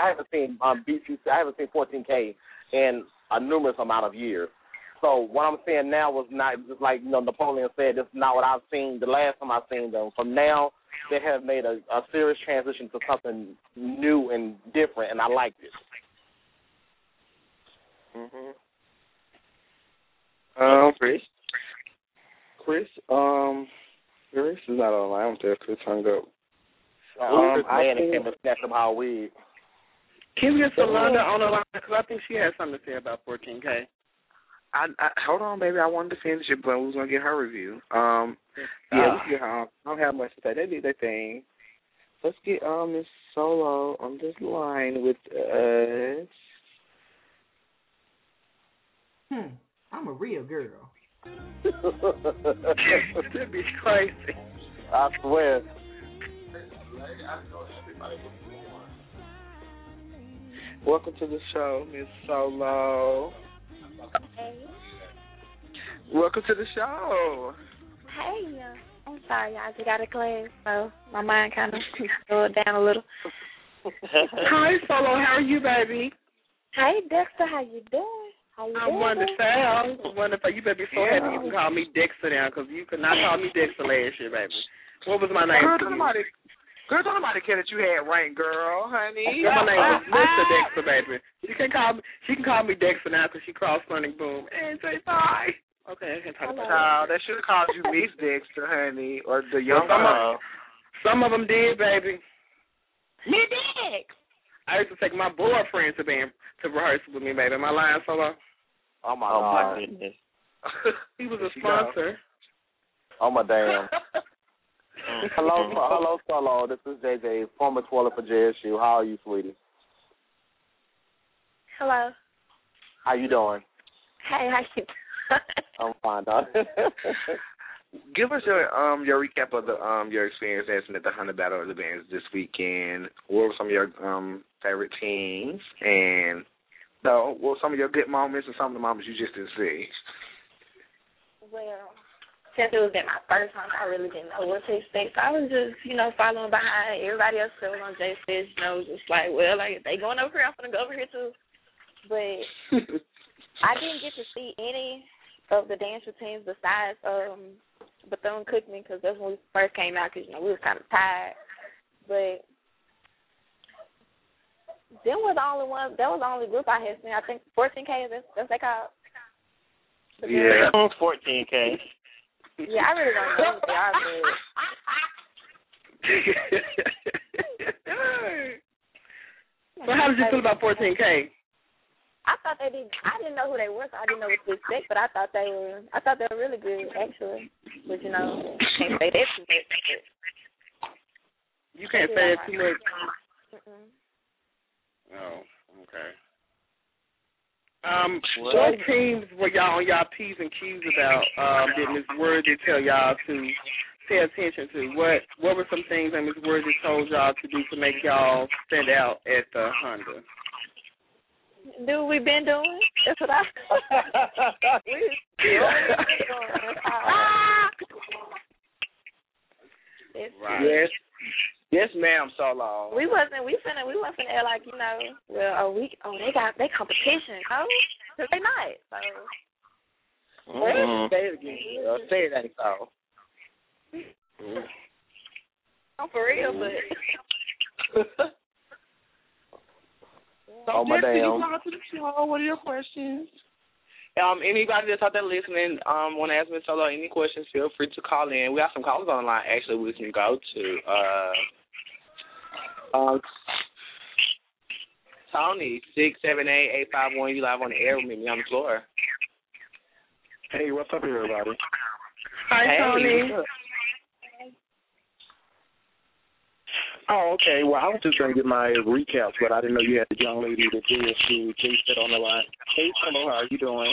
14K in a numerous amount of years. So what I'm saying now was not just like Napoleon said. This is not what I've seen the last time I've seen them. From now, they have made a serious transition to something new and different, and I liked it. Chris is not online. I don't think Chris hung up. Chris Manning came to snatch him our wig. Can we get Solanda on the line? Because I think she has something to say about 14K. hold on, baby. I wanted to finish it, but we was gonna get her review. Yeah, we get her. I don't have much to say. They did their thing. Let's get Miss Solo on this line with us. I'm a real girl. That'd be crazy. I swear. Welcome to the show, Miss Solo. Hey. Welcome to the show. Hey, I'm sorry, I just got a class, so my mind kind of slowed down a little. Hi, Solo. How are you, baby? Hey, Dexter. How you doing? I'm wonderful. You better be so happy you can call me Dexter now, because you could not call me Dexter last year, baby. What was my name? Girl, don't nobody care that you had rank, girl, honey. My name was Mr. Dexter, baby. She can call me Dexter now because she crossed Sonic Boom. And say bye. Okay, I can talk about that. They should have called you Miss Dexter, honey, or the young girl. Some of them did, baby. Me Dex. I used to take my boyfriend to rehearse with me, baby. My line Solo. Oh my goodness. He was a sponsor. Oh my damn. Hello, Solo. This is JJ, former twirler for JSU. How are you, sweetie? Hello. How you doing? Hey, how you? I'm fine, darling. Give us your recap of the your experience dancing at the 100 Battle of the Bands this weekend. What were some of your favorite teams, and what were some of your good moments and some of the moments you just didn't see? Well, since it was my first time, I really didn't know what to expect. So I was just, following behind everybody else still on J6, just like, well, like, if they going over here, I'm going to go over here too. But I didn't get to see any of the dance routines besides Bethune-Cookman, because that's when we first came out, because, we was kind of tired. But them was the only one, that was the only group I had seen. I think 14K, that's what they called. Yeah, 14K. Yeah, I really don't know what they are, but... So how did you feel about 14K? I didn't know who they were, so I didn't know what to expect, but I thought they were really good, actually. But, can't say that too much. You can't say that too much? Oh, okay. What teams were y'all on y'all P's and Q's about? Did Ms. Worthy tell y'all to pay attention to? What were some things that Ms. Worthy told y'all to do to make y'all stand out at the Honda? Do we been doing? That's what Right. Yes, ma'am. Solo. We wasn't there like they competition, because they not. So. Say it again. Say it ain't so. I'm for real, but. Oh my damn. To the show. What are your questions? Anybody that's out there listening, want to ask Miss Solo any questions, feel free to call in. We got some callers on the line, actually, we can go to. Tony, 678-851, you live on the air with me on the floor. Hey, what's up, everybody? Hi, Tony. Oh, okay. Well, I was just going to get my recaps, but I didn't know you had the young lady that JSU J-Set on the line. Hey, hello, how are you doing?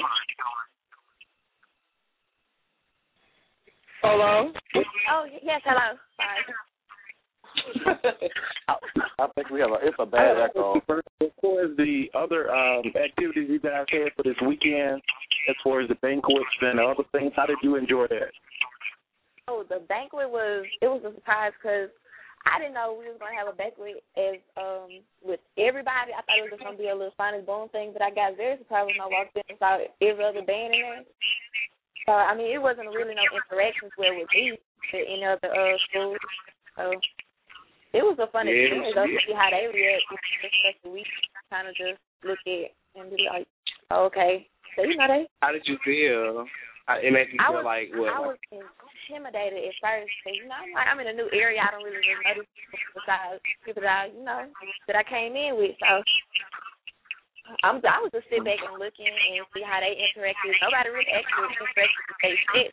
Hello? Oh, yes, hello. Sorry. I think it's a bad echo. As far as the other activities you guys had for this weekend, as far as the banquets and other things, how did you enjoy that? Oh, the banquet was a surprise because I didn't know we was going to have a banquet with everybody. I thought it was just going to be a little Sonic Boom thing, but I got very surprised when I walked in and saw every other band in there. So, I mean, it wasn't really no interactions where with me to any other schools. So, it was a fun experience to see how they react. Just we kind of just look at and be like, oh, okay. So, they. How did you feel? It made you feel like what? I was intimidated at first because, I'm in a new area. I don't really know these people besides people that that I came in with. So I was just sit back and looking and see how they interacted. Nobody really actually interacted with their shit.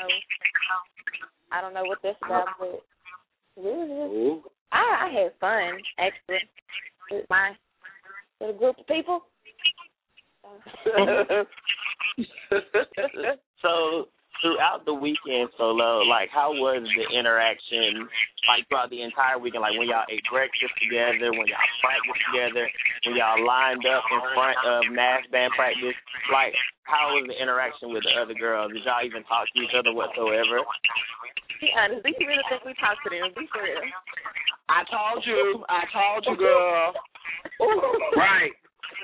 I don't know what that's about, but I had fun actually with my little group of people. So throughout the weekend, Solo, like, how was the interaction, like, throughout the entire weekend? Like, when y'all ate breakfast together, when y'all practiced together, when y'all lined up in front of mass band practice, like, how was the interaction with the other girls? Did y'all even talk to each other whatsoever? Be honest, do you really think we talked to them? Be for real. I told you, girl. Right.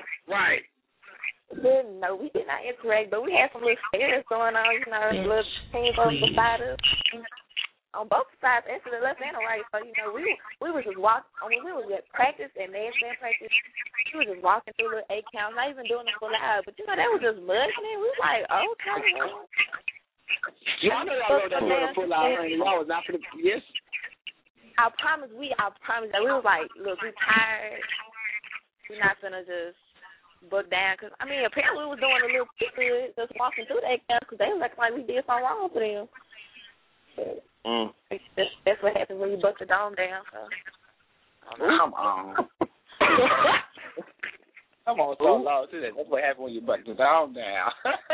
No, we did not interact, but we had some little stares going on, you know, little things over beside us. On both sides, actually, the left and the right. So, you know, we was just walking. I mean, we was at practice and mass band practice. We was just walking through little 8 counts, not even doing it full out. But, you know, that was just mugging. We was like, okay. Y'all know y'all wrote that little full out, honey. Y'all was not for the, yes? I promise that we was like, look, we tired. We're not going to just book down, because I mean apparently we was doing a little good just walking through that camp because they was acting like we did something wrong for them. That's what happens when you buck the dome down. So. Come on. Come on, so low to that. That's what happens when you buck the dome down.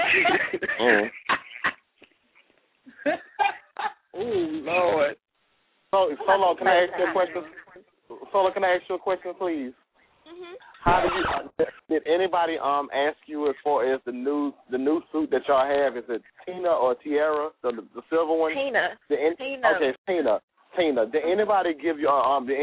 Ooh, Lord. Solo, can I ask you a question? Solo, can I ask you a question, please? Mm-hmm. How did anybody ask you as far as the new suit that y'all have? Is it Tina or Tiara, the silver one? Tina. Tina. Okay, Tina. Did anybody give you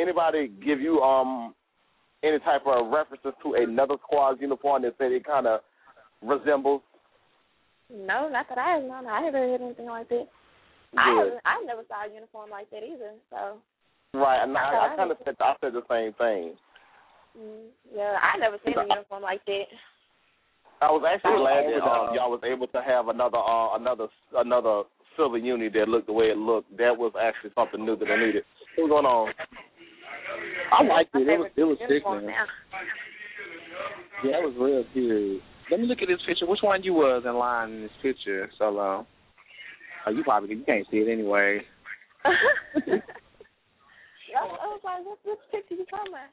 any type of references to another squad's uniform that said it kind of resembles? No, not that I have known. I haven't heard anything like that. I never saw a uniform like that either. So. Right, and I kind of said the same thing. Yeah, I never seen a uniform like that. I was actually glad that y'all was able to have another silver uni that looked the way it looked. That was actually something new that I needed. What's going on? I liked it. It was sick, man. Yeah, it was real cute. Let me look at this picture. Which one you was in line in this picture, Solo? Oh, you can't see it anyway. I was like, what's this picture you talking about?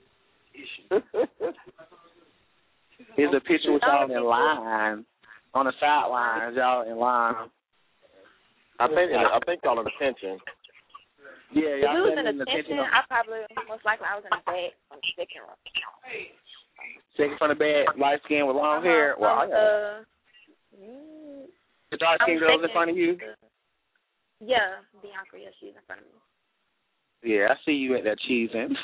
Here's a picture with y'all in line on the sidelines. Y'all in line. I think y'all in attention. Yeah, y'all if we was in attention. I probably most likely I was in the back on the second row. Second from the back, light skin with long hair. Wow. The dark skin girl's in front of you. Yeah, Bianca. Yeah, she's in front of me. Yeah, I see you at that cheesing.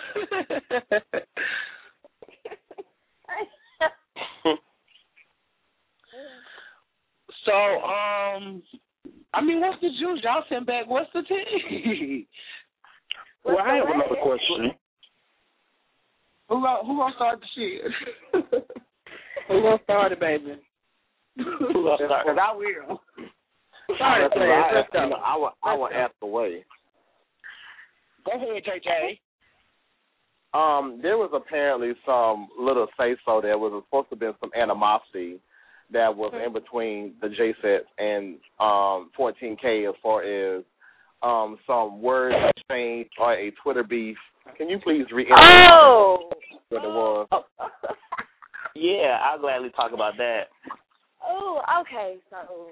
So, I mean, what's the juice? Y'all sent back, what's the tea? Well, I have another question. Who gonna start the shit? Who gonna start it, baby? Who gonna start it? I will. Sorry, I will ask away. Go ahead, JJ. There was apparently some little say-so. There was supposed to be some animosity that was in between the J-Sets and 14K as far as some word exchange or a Twitter beef. Can you please reiterate what it was? Yeah, I'll gladly talk about that. Oh, okay. So,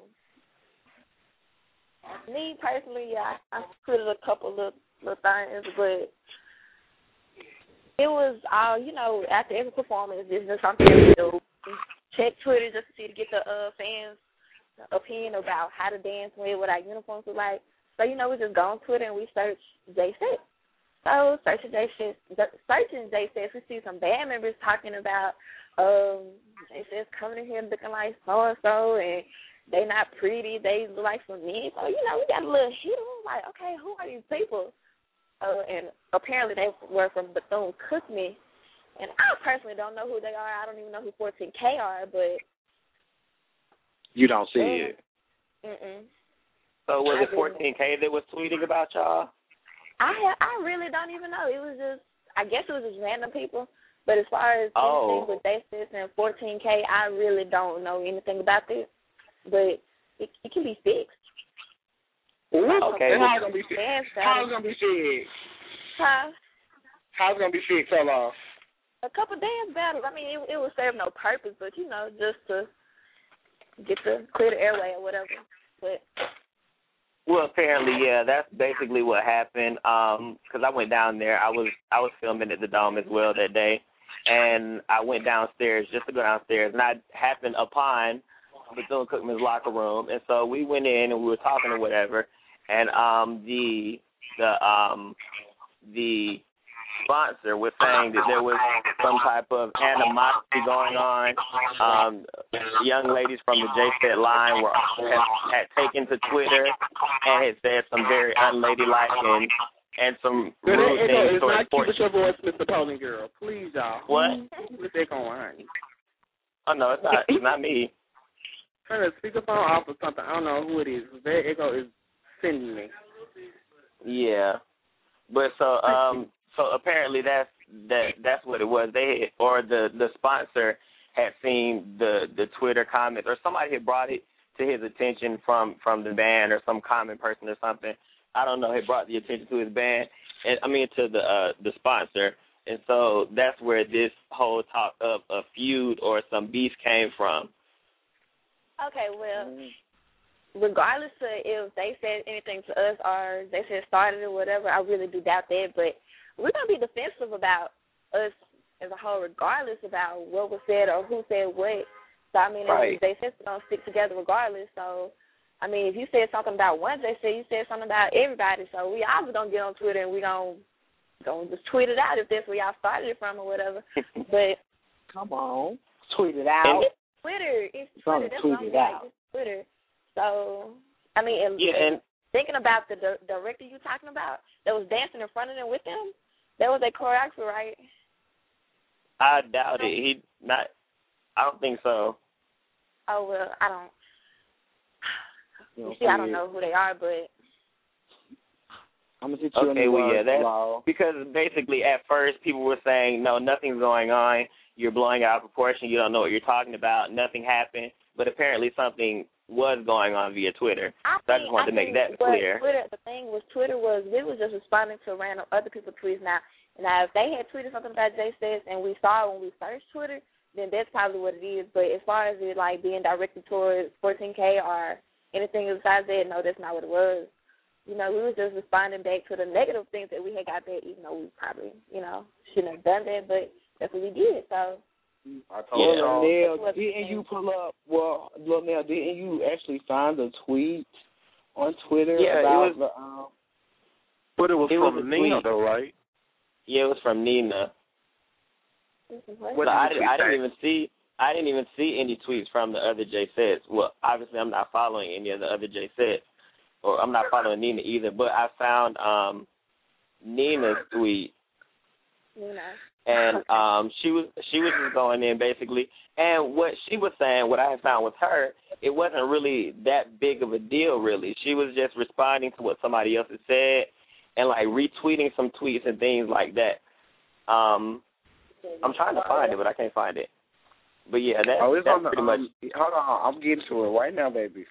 me personally, I put a couple little things, but it was all, after every performance, this is something we do. Check Twitter just to get the fans' opinion about how to dance with, what our uniforms look like. So, we just go on Twitter and we search J6. So, searching J6, we see some band members talking about J6 coming in here looking like so-and-so, and they not pretty, they look like some men. So, we got a little hit. Like, okay, who are these people? And apparently they were from Bethune-Cookman. And I personally don't know who they are. I don't even know who 14K are, but... You don't see it. So was it 14K that was tweeting about y'all? I really don't even know. It was just, I guess it was just random people. But as far as anything with Day6 and 14K, I really don't know anything about this. But it can be fixed. Okay. How's it going to be fixed? How's it going to be fixed? Huh? How's it going to be fixed? How long? A couple dance battles. I mean, it would serve no purpose, but, just to get clear the airway or whatever. But well, apparently, yeah, that's basically what happened. Because I went down there. I was filming at the Dome as well that day, and I went downstairs just to go downstairs, and I happened upon Bethune-Cookman's locker room, and so we went in and we were talking or whatever, and the sponsor was saying that there was some type of animosity going on. Young ladies from the J-Set line had taken to Twitter and had said some very unladylike and some rude things. It's not cute with your voice, Mr. Polling Girl. Please, y'all. What? What's that going on? Oh, no, it's not. It's not me. Turn the speakerphone off or something. I don't know who it is. That echo is sending me. Yeah. But so apparently that's what it was. They had, the sponsor had seen the Twitter comments, or somebody had brought it to his attention from the band, or some common person or something. I don't know. Had brought the attention to his band, to the sponsor, and so that's where this whole talk of a feud or some beef came from. Okay, well, regardless of if they said anything to us or they said started or whatever, I really do doubt that. But we're going to be defensive about us as a whole, regardless about what was said or who said what. So, I mean, right. They said they're going to stick together regardless. So, I mean, if you said something about one, they said you said something about everybody. So we obviously going to get on Twitter and we going to just tweet it out if that's where y'all started it from or whatever. But come on, tweet it out. It's Twitter. It's Twitter. That's what I'm like. It's Twitter. So, I mean, and thinking about the director you talking about that was dancing in front of them with them, that was a choreographer, right? I doubt it. I don't think so. Oh, well, I don't. You see, I don't know who they are, but. I'm going to hit you on the well, yeah, that's because basically at first people were saying, no, nothing's going on. You're blowing out of proportion. You don't know what you're talking about. Nothing happened. But apparently something was going on via Twitter. I just wanted to make that clear. The thing was Twitter was, we was just responding to random other people's tweets. Now, if they had tweeted something about J6 and we saw it when we searched Twitter, then that's probably what it is. But as far as it, like, being directed towards 14K or anything besides that, no, that's not what it was. We was just responding back to the negative things that we had got back, even though we probably, shouldn't have done that, but that's what we did, so. I told you. Nell, didn't you pull up, Nell, didn't you actually find a tweet on Twitter about but it was from Nina, though, right? Yeah, it was from Nina. What I didn't even see any tweets from the other J-Sets. Well, obviously I'm not following any of the other J-Sets, or I'm not following Nina either, but I found Nina's tweet. Nina. And she was just going in basically, and what she was saying, what I had found with her, it wasn't really that big of a deal really. She was just responding to what somebody else had said and like retweeting some tweets and things like that. I'm trying to find it, but I can't find it. But yeah, that's pretty much. Hold on, I'm getting to it right now, baby.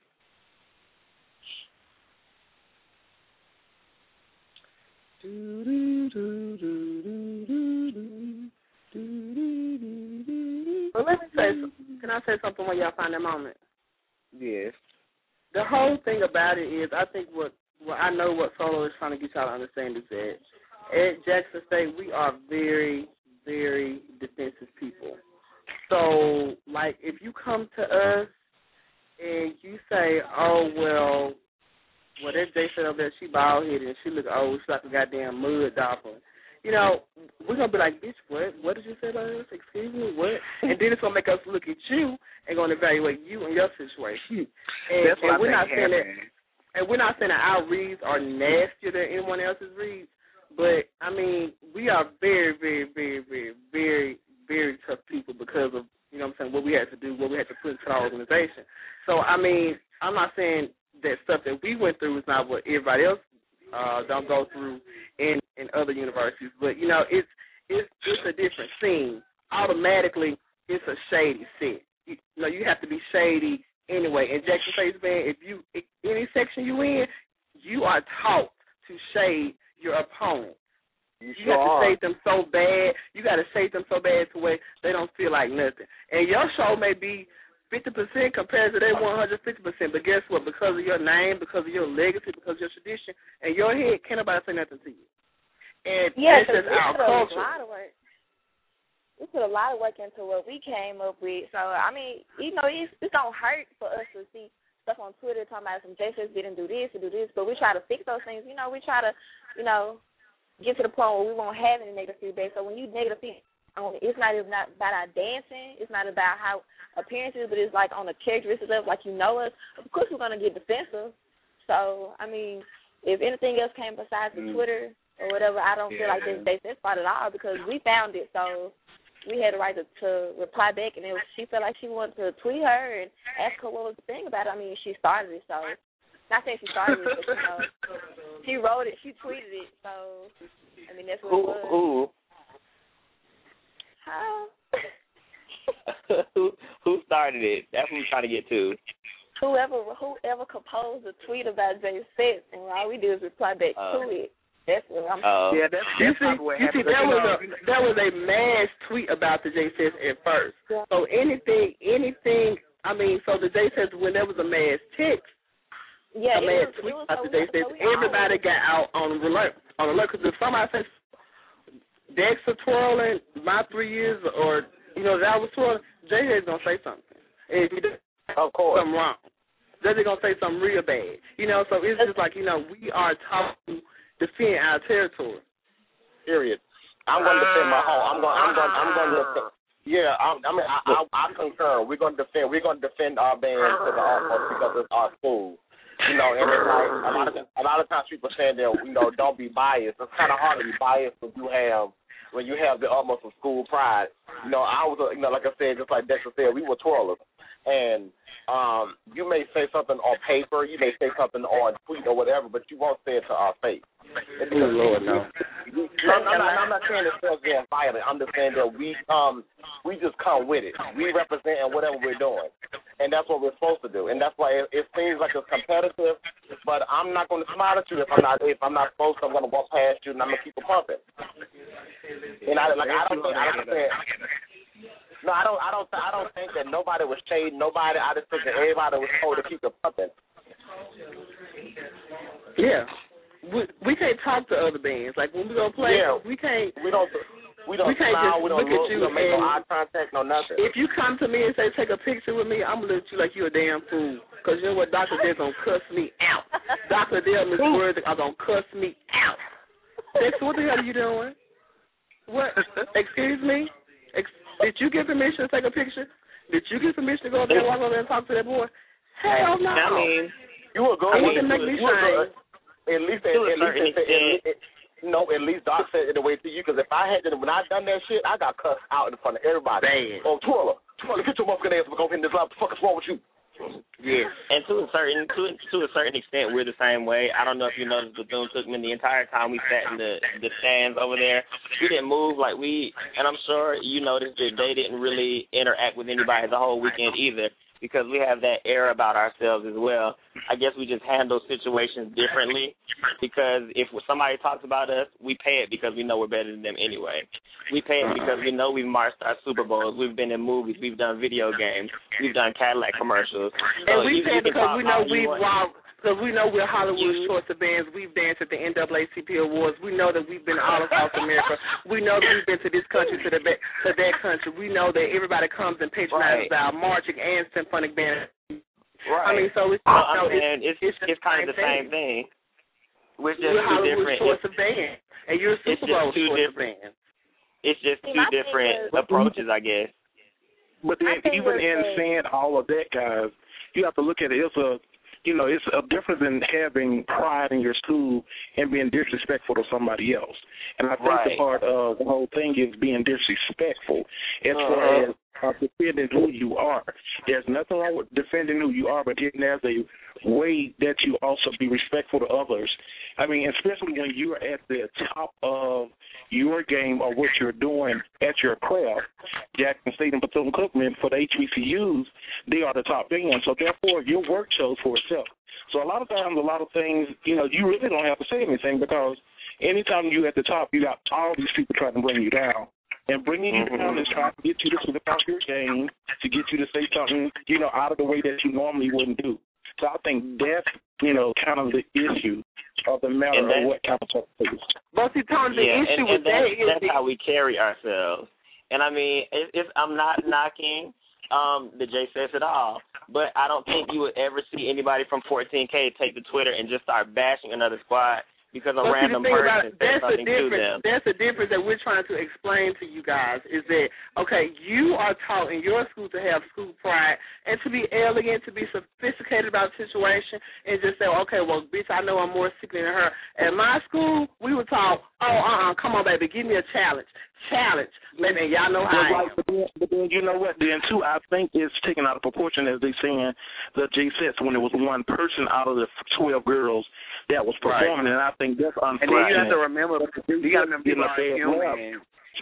Well, let me say, can I say something when y'all find that moment? Yes. The whole thing about it is, I think what I know what Solo is trying to get y'all to understand is that at Jackson State, we are very, very defensive people. So, like, if you come to us and you say, oh, well, that J-Set over there, she bald-headed and she look old, she's like a goddamn mud dolphin. We're going to be like, bitch, what? What did you say about us? Excuse me, what? And then it's going to make us look at you and going to evaluate you and your situation. And, that's what we're not saying that. And we're not saying that our reads are nastier than anyone else's reads, but, I mean, we are very, very, very, very, very, very tough people because of, what we had to do, what we had to put into our organization. So, I mean, I'm not saying that stuff that we went through is not what everybody else don't go through in other universities, but, it's a different scene. Automatically, it's a shady set. You have to be shady anyway. In Jackson Face Band, any section you in, you are taught to shade your opponent. You have to shade them so bad. You got to shade them so bad to where they don't feel like nothing. And your show may be 50% compared to their 150%, but guess what? Because of your name, because of your legacy, because of your tradition, and your head, can't nobody say nothing to you. And that's just our culture. We put a lot of work into what we came up with. So, I mean, it's don't hurt for us to see stuff on Twitter talking about some JSS didn't do this, but we try to fix those things. We try to, get to the point where we won't have any negative feedback. So when you negative feedback, it's not about our dancing. It's not about how appearances, but it's like on the characteristics of like us. Of course, we're gonna get defensive. So I mean, if anything else came besides the Twitter or whatever, I don't feel like that's fault at all because we found it. So we had the right to reply back, and she felt like she wanted to tweet her and ask her what was the thing about it. I mean, she started it, so. Not saying she started it, but she wrote it, she tweeted it, so I mean that's what it was. Who started it? That's what we're trying to get to. Whoever composed a tweet about JSS, and all we do is reply back to it. That's what I'm saying. Yeah, that's what happened. That was a mass tweet about the JSS at first. Yeah. So anything. I mean, so the JSS when there was a mass text. Yeah, everybody got out on alert. Because if somebody says Dexter twirling my 3 years, or that was twirling, JJ's gonna say something. And if he does something wrong, JJ's gonna say something real bad. So it's just like we are taught to defend our territory. Period. I'm gonna defend my home. I'm gonna defend. Yeah, I concur. We're gonna defend our band to the utmost because it's our school. And it's like a lot of times people saying that don't be biased. It's kind of hard to be biased when you have the utmost of school pride. I was like I said, just like Dexter said, we were twirlers, and you may say something on paper, you may say something on tweet or whatever, but you won't say it to our face. Lord, no. I'm not saying it's still being violent. I'm just saying that we just come with it. We represent whatever we're doing. And that's what we're supposed to do. And that's why it seems like it's competitive, but I'm not going to smile at you if I'm not supposed to. I'm going to walk past you and I'm going to keep it pumping. And I don't think that nobody was shading nobody. I just think that everybody was told to keep it pumping. Yeah. We can't talk to other bands. Like when we go play, we can't. We don't smile, we don't look at you, we don't make no eye contact, no nothing. If you come to me and say, take a picture with me, I'm going to look at you like you're a damn fool. Because you know what? Dr. Dale's going to cuss me out. Dr. Dale and Ms. Worthy are going to cuss me out. Dexter, what the hell are you doing? What? Excuse me? Did you get permission to take a picture? Did you get permission to go up there and walk over there and talk to that boy? Hell no. I mean, you were good. You make me shine. At least at least Doc said it the way to you, because if I had when I done that shit, I got cussed out in front of everybody. Bad. Oh, Twirler, get your motherfucking ass over here in this lab. What the fuck is wrong with you? Yes. And to a certain extent, we're the same way. I don't know if you noticed, Bethune-Cookman, the entire time we sat in the stands over there, we didn't move and I'm sure you noticed that they didn't really interact with anybody the whole weekend either, because we have that air about ourselves as well. I guess we just handle situations differently, because if somebody talks about us, we pay it because we know we're better than them anyway. We pay it because we know we've marched our Super Bowls, we've been in movies, we've done video games, we've done Cadillac commercials. And we pay it because we know because we know we're Hollywood's choice of bands. We've danced at the NAACP Awards. We know that we've been all across America. We know that we've been to this country, to that country. We know that everybody comes and patronizes our marching and symphonic band. Right. I mean, so it's kind of the same thing. We're Hollywood's choice of band, and you're Super Bowl's choice of band. It's just two different approaches, I guess. But then, even in saying all of that, guys, you have to look at it. It's a difference in having pride in your school and being disrespectful to somebody else. And I think the part of the whole thing is being disrespectful. As far as of defending who you are. There's nothing wrong with defending who you are, but then there's a way that you also be respectful to others. I mean, especially when you're at the top of your game or what you're doing at your craft. Jackson State and Bethune-Cookman, for the HBCUs, they are the top band. So, therefore, your work shows for itself. So a lot of times, a lot of things, you really don't have to say anything, because anytime you're at the top, you got all these people trying to bring you down. And bringing you down is trying to get you to slip out your game, to get you to say something, out of the way that you normally wouldn't do. So I think that's, kind of the issue of the matter of what kind of talk is. But see, Tony, the issue with that's how we carry ourselves. And I mean, I'm not knocking the JSS at all, but I don't think you would ever see anybody from 14K take to Twitter and just start bashing another squad because a random person said something to them. That's the difference that we're trying to explain to you guys, is that, okay, you are taught in your school to have school pride and to be elegant, to be sophisticated about the situation, and just say, okay, well, bitch, I know I'm more sickly than her. At my school, we were taught, come on, baby, give me a challenge. And y'all know how I am. But then, you know what, then, too, I think it's taken out of proportion, as they saying, the J-Sets, when it was one person out of the 12 girls that was performing, and I think that's unfortunate. And then you have to remember, people are human.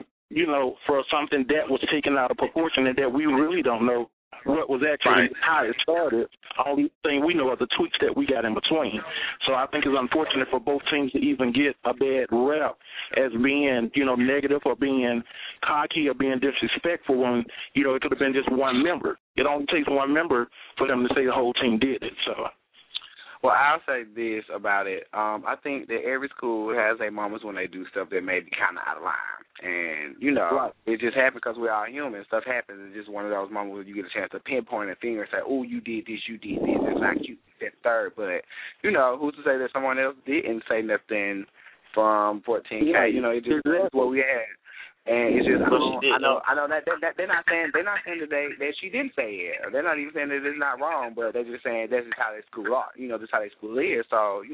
For something that was taken out of proportion and that we really don't know what was actually how it started. Only thing we know are the tweets that we got in between. So I think it's unfortunate for both teams to even get a bad rep as being, negative or being cocky or being disrespectful when, it could have been just one member. It only takes one member for them to say the whole team did it. So. Well, I'll say this about it. I think that every school has their moments when they do stuff that may be kind of out of line. And, it just happens because we're all human. Stuff happens. It's just one of those moments where you get a chance to pinpoint a finger and say, oh, you did this, It's not cute, that's third. But, who's to say that someone else didn't say nothing from 14K? Yeah, it just that's what we had. And it's just I know that they're not saying that she didn't say it. Or they're not even saying that it's not wrong, but they're just saying that's just how their school are. This is how their school is. So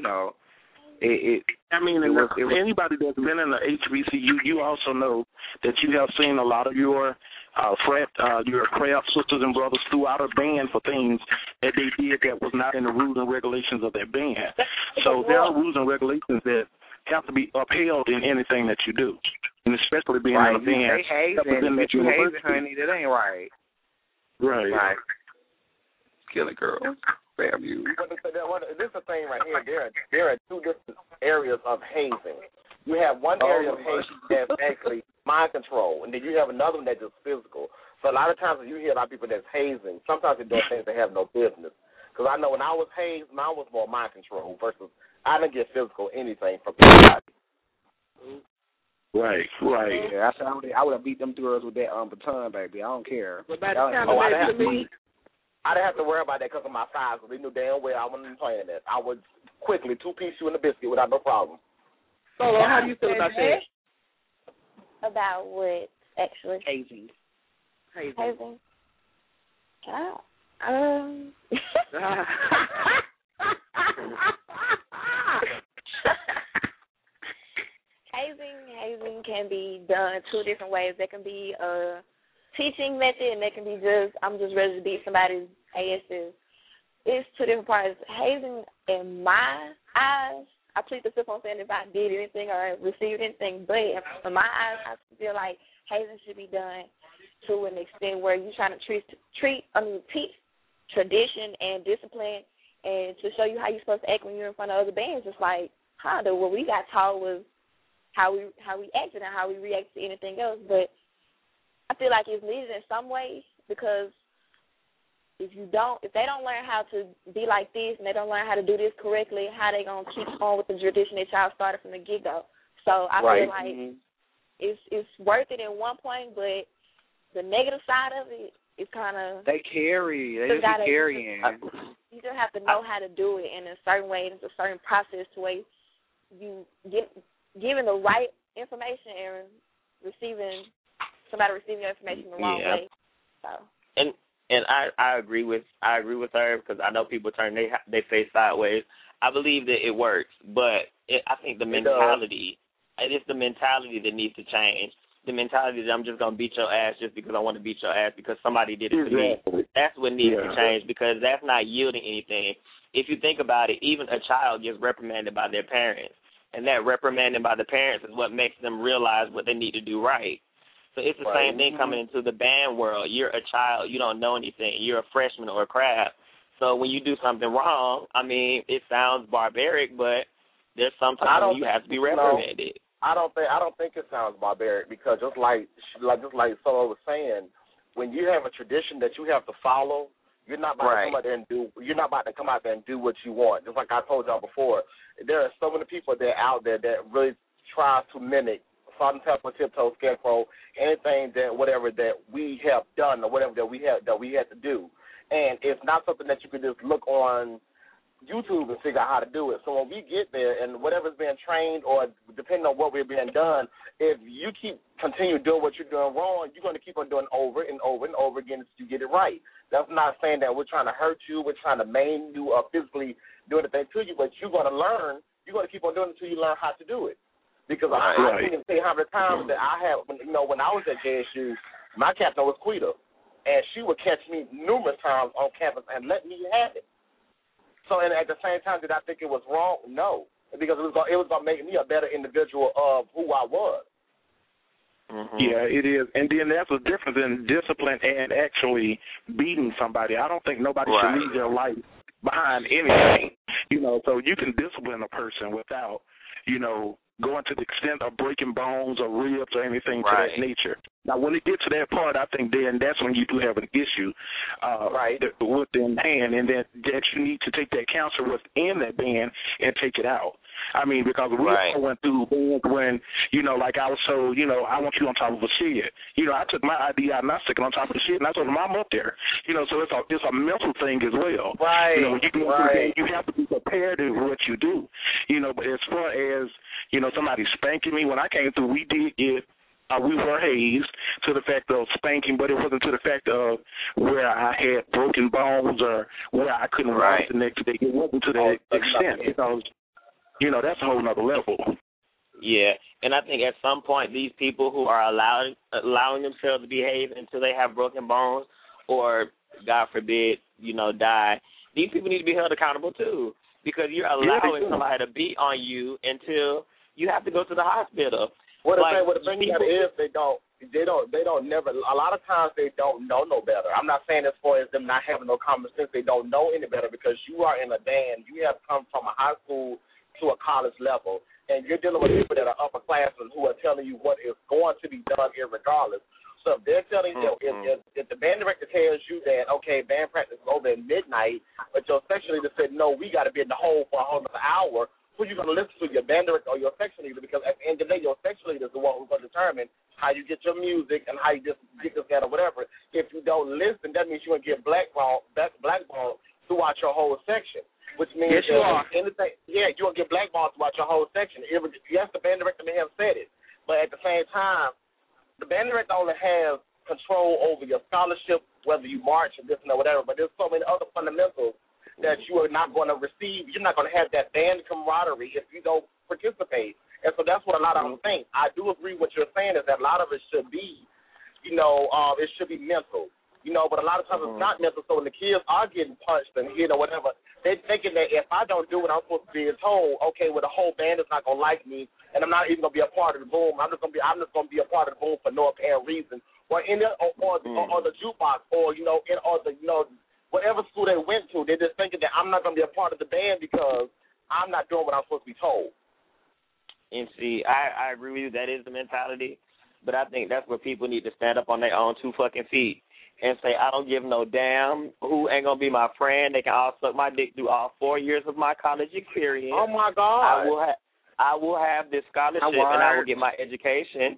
anybody that's been in the HBCU, you also know that you have seen a lot of your craft sisters and brothers throughout a band for things that they did that was not in the rules and regulations of their band. So there are rules and regulations that have to be upheld in anything that you do, and especially being in a band. If you hazing, honey, that ain't right. Right. Killing girls. Damn you. This is the thing right here. There are two different areas of hazing. You have one area of hazing that's actually mind control, and then you have another one that's just physical. So a lot of times when you hear a lot of people that's hazing, sometimes they're doing things they have no business. Because I know when I was hazed, mine was more mind control versus I didn't get physical anything from anybody. Right. Yeah, I would have beat them girls with that baton, baby. I don't care. I didn't have to worry about that because of my size. They knew damn well I wasn't playing that. I would quickly two-piece you in the biscuit without no problem. So, how do you feel about that? About what, actually? Hazing. Can Hazing can be done two different ways. There can be a teaching method, and there can be I'm just ready to beat somebody's asses. It's two different parts. Hazing, in my eyes, I plead the fifth on saying if I did anything or received anything, but in my eyes, I feel like hazing should be done to an extent where you're trying to teach tradition and discipline, and to show you how you're supposed to act when you're in front of other bands. It's like, what we got taught was how we acted and how we reacted to anything else. But I feel like it's needed in some ways, because if they don't learn how to be like this and they don't learn how to do this correctly, how they gonna keep on with the tradition that y'all started from the get-go? So I feel like it's worth it at one point, but the negative side of it is kind of they just be carrying. You just have to know how to do it in a certain way. It's a certain process to where you giving the right information and somebody receiving your information the wrong way. So. And I agree with her, because I know people turn their face sideways. I believe that it works, but I think the mentality, it is the mentality that needs to change. the mentality that I'm just going to beat your ass just because I want to beat your ass because somebody did it to me. That's what needs to change, because that's not yielding anything. If you think about it, even a child gets reprimanded by their parents, and that reprimanding by the parents is what makes them realize what they need to do right. So it's the same thing coming into the band world. You're a child. You don't know anything. You're a freshman or a crab. So when you do something wrong, I mean, it sounds barbaric, but there's sometimes when you have to be reprimanded. I don't think it sounds barbaric, because just like Solo was saying, when you have a tradition that you have to follow, you're not about to come out there and do. You're not about to come out there and do what you want. Just like I told y'all before, there are so many people that out there that really try to mimic Salt and Pepper, Tiptoe, Scarecrow, anything that whatever that we have done or whatever that we had to do, and it's not something that you can just look on YouTube and figure out how to do it. So when we get there and whatever's being trained or depending on what we're being done, if you continue doing what you're doing wrong, you're going to keep on doing over and over and over again until you get it right. That's not saying that we're trying to hurt you, we're trying to maim you or physically do anything to you, but you're going to learn, you're going to keep on doing it until you learn how to do it. Because I can't even say how many times that I have, when I was at JSU, my captain was Quita, and she would catch me numerous times on campus and let me have it. So, and at the same time, did I think it was wrong? No, because it was going to make me a better individual of who I was. Yeah, it is. And then that's a difference in discipline and actually beating somebody. I don't think nobody should leave their life behind anything, so you can discipline a person without, going to the extent of breaking bones or ribs or anything to that nature. Now, when it gets to that part, I think then that's when you do have an issue within the band, and that you need to take that counsel within that band and take it out. I mean, because we all went through bands when, like I was told, I want you on top of a shed. I took my ID out and I stuck it on top of the shed, and I told them I'm up there. So it's a mental thing as well. You have to be prepared to what you do. But as far as, somebody spanking me, when I came through, we did get we were hazed to the fact of spanking, but it wasn't to the fact of where I had broken bones or where I couldn't rise the next day. It wasn't to that extent, because, that's a whole other level. Yeah, and I think at some point these people who are allowing themselves to behave until they have broken bones or, God forbid, die, these people need to be held accountable too, because you're allowing somebody to beat on you until you have to go to the hospital. Well, the thing is, they don't never. A lot of times they don't know no better. I'm not saying as far as them not having no common sense, they don't know any better, because you are in a band. You have come from a high school to a college level, and you're dealing with people that are upperclassmen who are telling you what is going to be done irregardless. So if they're telling you, if the band director tells you that, okay, band practice is over at midnight, but your section leader said, no, we got to be in the hole for a whole other hour, who you going to listen to, your band director or your section leader? Because at the end of the day, your section leader is the one who's going to determine how you get your music and how you just get this, that, or whatever. If you don't listen, that means you're going to get blackballed throughout your whole section, which means you're going to get blackballed throughout your whole section. Yes, the band director may have said it, but at the same time, the band director only has control over your scholarship, whether you march or this and whatever, but there's so many other fundamentals that you are not going to receive. You're not going to have that band camaraderie if you don't participate. And so that's what a lot of them think. I do agree what you're saying is that a lot of it should be, it should be mental. But a lot of times it's not mental. So when the kids are getting punched and hit or whatever, they're thinking that if I don't do what I'm supposed to be told, okay, well, the whole band is not going to like me, and I'm not even going to be a part of the boom. I'm just going to be a part of the boom for no apparent reason, or the jukebox, or whatever school they went to. They're just thinking that I'm not going to be a part of the band because I'm not doing what I'm supposed to be told. And see, I agree with you. That is the mentality, but I think that's where people need to stand up on their own 2 fucking feet and say, I don't give no damn who ain't going to be my friend. They can all suck my dick through all 4 years of my college experience. Oh, my God. I will have this scholarship and I will get my education.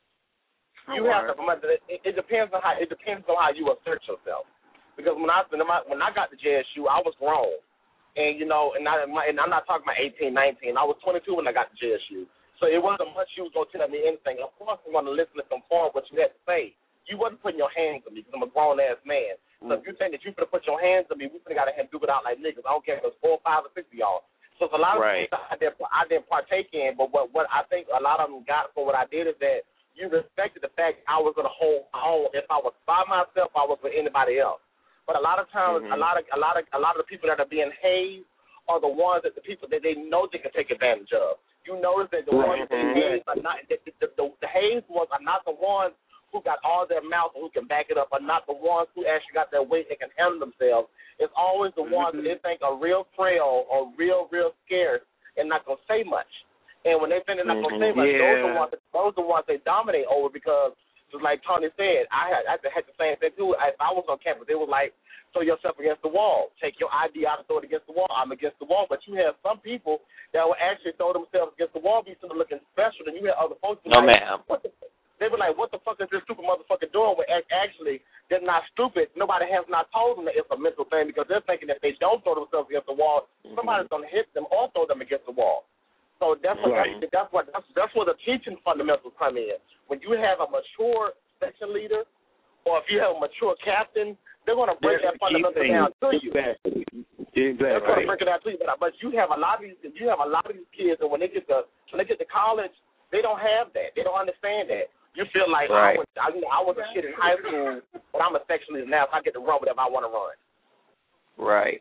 You have to. It depends on how you assert yourself. Because when I got to JSU, I was grown, and and I'm not talking about 18, 19. I was 22 when I got to JSU, so it wasn't much you was gonna tell me anything. Of course, I'm gonna listen and conform what you had to say. You wasn't putting your hands on me because I'm a grown ass man. So if you think that you finna put your hands on me, we finna gotta do it out like niggas. I don't care if it's 4, 5, or 6 of y'all. So it's a lot of things I didn't partake in, but what I think a lot of them got for what I did is that you respected the fact I was going to hold my own. If I was by myself, I was with anybody else. But a lot of times, a lot of the people that are being hazed are the ones that the people that they know they can take advantage of. You notice that the ones that hazed are not the hazed ones are not the ones who got all their mouth and who can back it up, are not the ones who actually got their weight and can handle themselves. It's always the ones that they think are real frail or real scarce and not gonna say much. And when they think they're not gonna say much, those are the ones they dominate over because. Just like Tony said, I had the same thing too. If I was on campus, they were like, throw yourself against the wall. Take your ID out and throw it against the wall. I'm against the wall. But you have some people that will actually throw themselves against the wall, be sort of looking special, and you have other folks who they were like, what the fuck is this stupid motherfucker doing? When actually, they're not stupid. Nobody has not told them that it's a mental thing because they're thinking if they don't throw themselves against the wall, somebody's going to hit them or throw them against the wall. So that's where the teaching fundamentals come in. When you have a mature section leader, or if you have a mature captain, they're going to break that fundamental down to you. Exactly. They're going to break it down to you. But you have a lot of these kids, and when they get to college, they don't have that. They don't understand that. You feel like I was a kid in high school, but I'm a section leader now, so I get to run whatever I want to run. Right.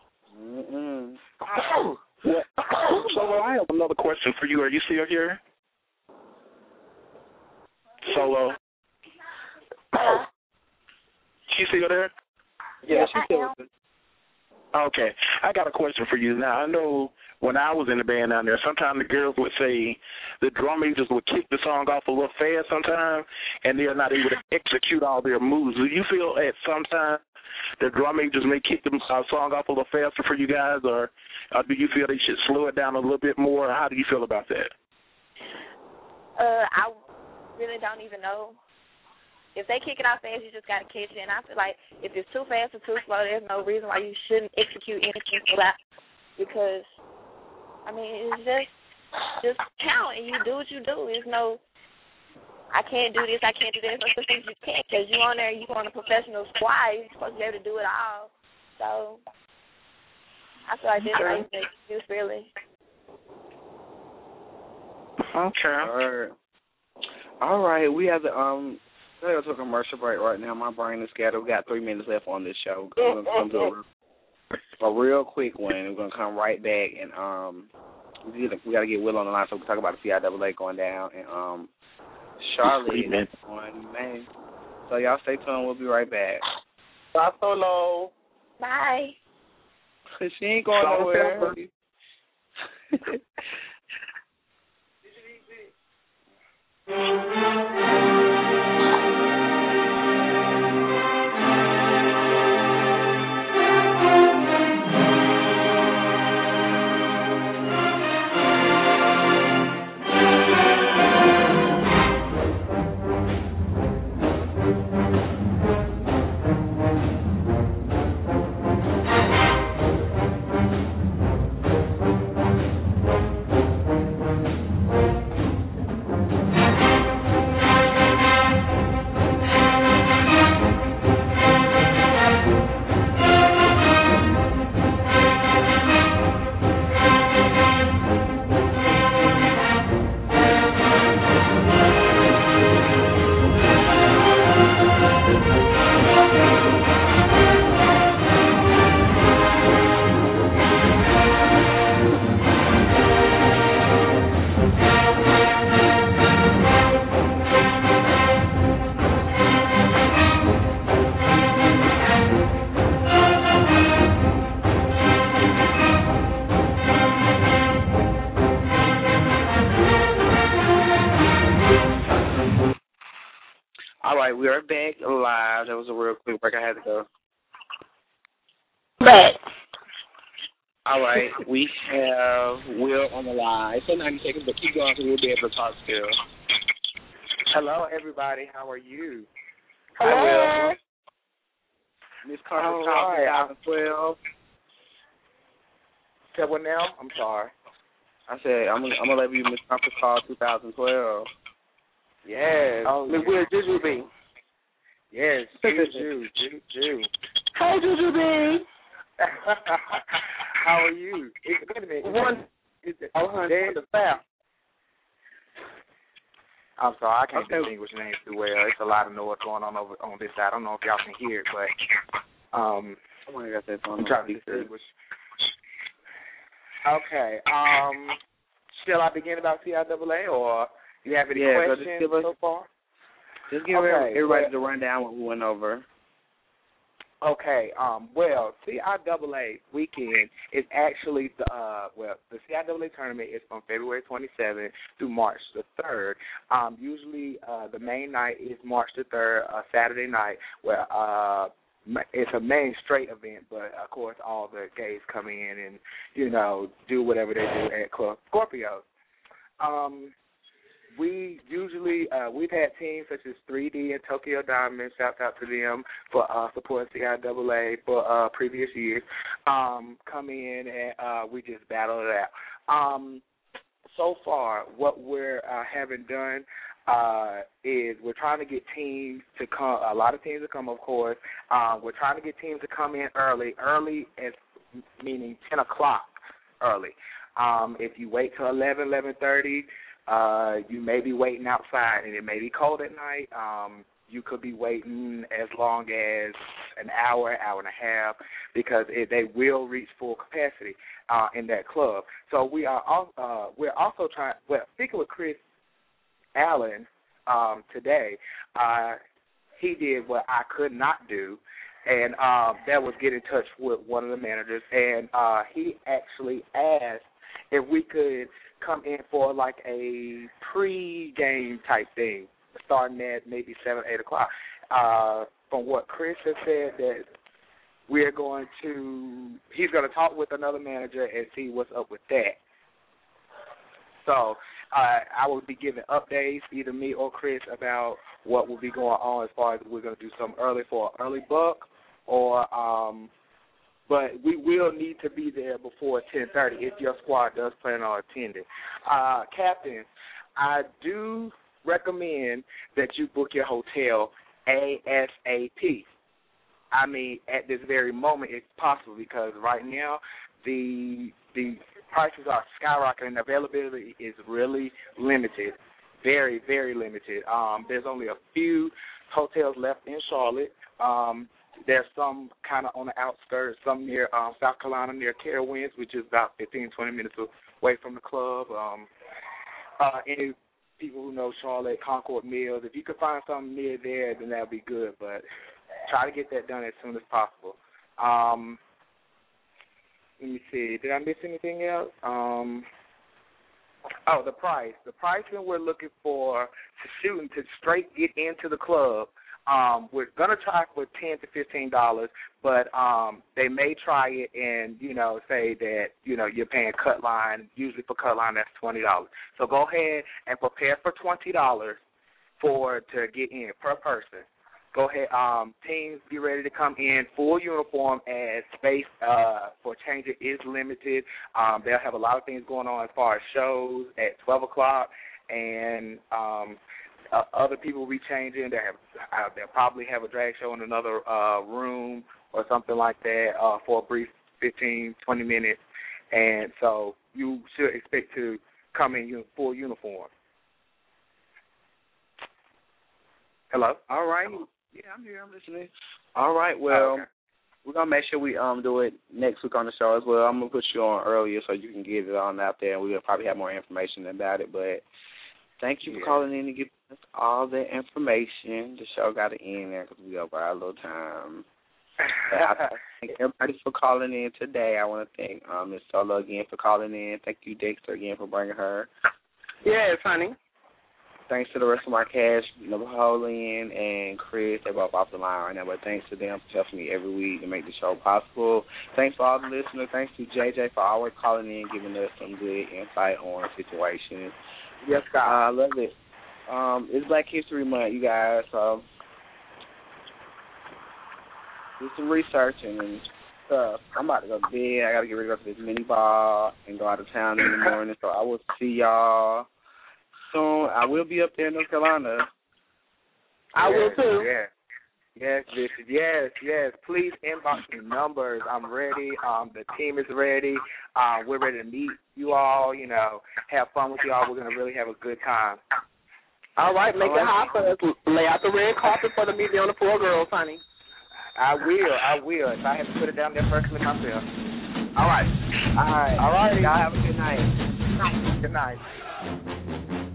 Solo, I have another question for you. Are you still here? Solo. She still there? Yeah, she's still there. Okay. I got a question for you. Now, I know when I was in the band down there, sometimes the girls would say the drum majors would kick the song off a little fast sometimes, and they're not able to execute all their moves. Do you feel at some time the drum majors may kick the song off a little faster for you guys, or do you feel they should slow it down a little bit more? How do you feel about that? I really don't even know. If they kick it off fast, you just got to catch it. And I feel like if it's too fast or too slow, there's no reason why you shouldn't execute anything for that. Because, I mean, it's just count and you do what you do. There's no, I can't do this, I can't do this. There's things you can't because you're on there, you're on a professional squad. You're supposed to be able to do it all. So I feel like there's no excuse, really. Okay. All right. We have the we're going to a commercial break right now. My brain is scattered. We got 3 minutes left on this show. We're going to do a real quick one. We're going to come right back, and we got to get Will on the line so we can talk about the CIAA going down, and Charlotte on May. So y'all stay tuned. We'll be right back. Bye, Solo. Bye. She ain't going nowhere. We are back live. That was a real quick break. I had to go. Back. All right. We have Will on the line. It's 90 seconds, but keep going so we'll be able to talk still. Hello, everybody. How are you? Hello. Hi, Will. Miss Carter, 2012. Said what now? I'm sorry. I said I'm gonna let you Miss Conference Call 2012. Yes. Oh, Miss Will Jujubee. Yes. Juju. Hey, Jujubee. How are you? Wait a minute. The South. I'm sorry, I can't distinguish names too well. It's a lot of noise going on over on this side. I don't know if y'all can hear it, but I'm trying to distinguish. Okay. Shall I begin about CIAA, or do you have any questions so far? Just give everybody the rundown what we went over. Okay. Well, CIAA weekend is actually the CIAA tournament is from February 27th through March the 3rd. Usually, the main night is March the 3rd, Saturday night, where it's a main straight event, but of course all the gays come in and do whatever they do at Club Scorpio. We usually we've had teams such as 3D and Tokyo Diamond. Shout out to them for supporting CIAA for previous years. Come in and we just battle it out. So far, what we're having done is we're trying to get teams to come. A lot of teams to come, of course. We're trying to get teams to come in early as meaning 10 o'clock early. If you wait till 11:30. You may be waiting outside, and it may be cold at night. You could be waiting as long as an hour, hour and a half, because they will reach full capacity in that club. So we're also trying. Well, speaking with Chris Allen today, he did what I could not do, and that was get in touch with one of the managers, and he actually asked if we could come in for like a pre-game type thing, starting at maybe 7, 8 o'clock. From what Chris has said, that he's going to talk with another manager and see what's up with that. So I will be giving updates, either me or Chris, about what will be going on as far as we're going to do something early for an early buck, or but we will need to be there before 10:30 if your squad does plan on attending. Captain, I do recommend that you book your hotel ASAP. I mean, at this very moment, if possible, because right now the prices are skyrocketing. Availability is really limited, very, very limited. There's only a few hotels left in Charlotte. There's some kind of on the outskirts, some near South Carolina, near Carowinds, which is about 15, 20 minutes away from the club. Any people who know Charlotte, Concord Mills, if you could find something near there, then that would be good. But try to get that done as soon as possible. Let me see. Did I miss anything else? The price. The pricing we're looking for to straight get into the club. We're gonna try for $10 to $15, but they may try it and say that you're paying cut line. Usually for cut line that's $20. So go ahead and prepare for $20 to get in per person. Go ahead. Teams, be ready to come in full uniform, as space for changing is limited. They'll have a lot of things going on as far as shows at 12 o'clock, and other people will be changing. They'll probably have a drag show in another room or something like that for a brief 15, 20 minutes. And so you should expect to come in full uniform. Hello? All right. Yeah, I'm here. I'm listening. All right. Well, we're going to make sure we do it next week on the show as well. I'm going to put you on earlier so you can get it on out there, and we'll probably have more information about it. But thank you for calling in and giving us all the information. The show got to end there because we over our little time. I thank everybody for calling in today. I want to thank Ms. Solo again for calling in. Thank you, Dexter, again for bringing her. Yes, honey. Thanks to the rest of my cast, Napoleon and Chris. They're both off the line right now, but thanks to them for helping me every week to make the show possible. Thanks for all the listeners. Thanks to JJ for always calling in, giving us some good insight on situations. Yes, God. I love it. It's Black History Month, you guys, so do some researching and stuff. I'm about to go to bed. I got to get ready to go to this mini bar and go out of town in the morning, so I will see y'all soon. I will be up there in North Carolina. I will too. Yeah. Yes, Bishop. Yes. Please inbox me numbers. I'm ready. The team is ready. We're ready to meet you all, have fun with you all. We're going to really have a good time. All right, make it hot for us. Lay out the red carpet for the meeting on the poor girls, honey. I will. If I have to put it down there personally myself. All right. All right. All right. Y'all have a good night. Good night.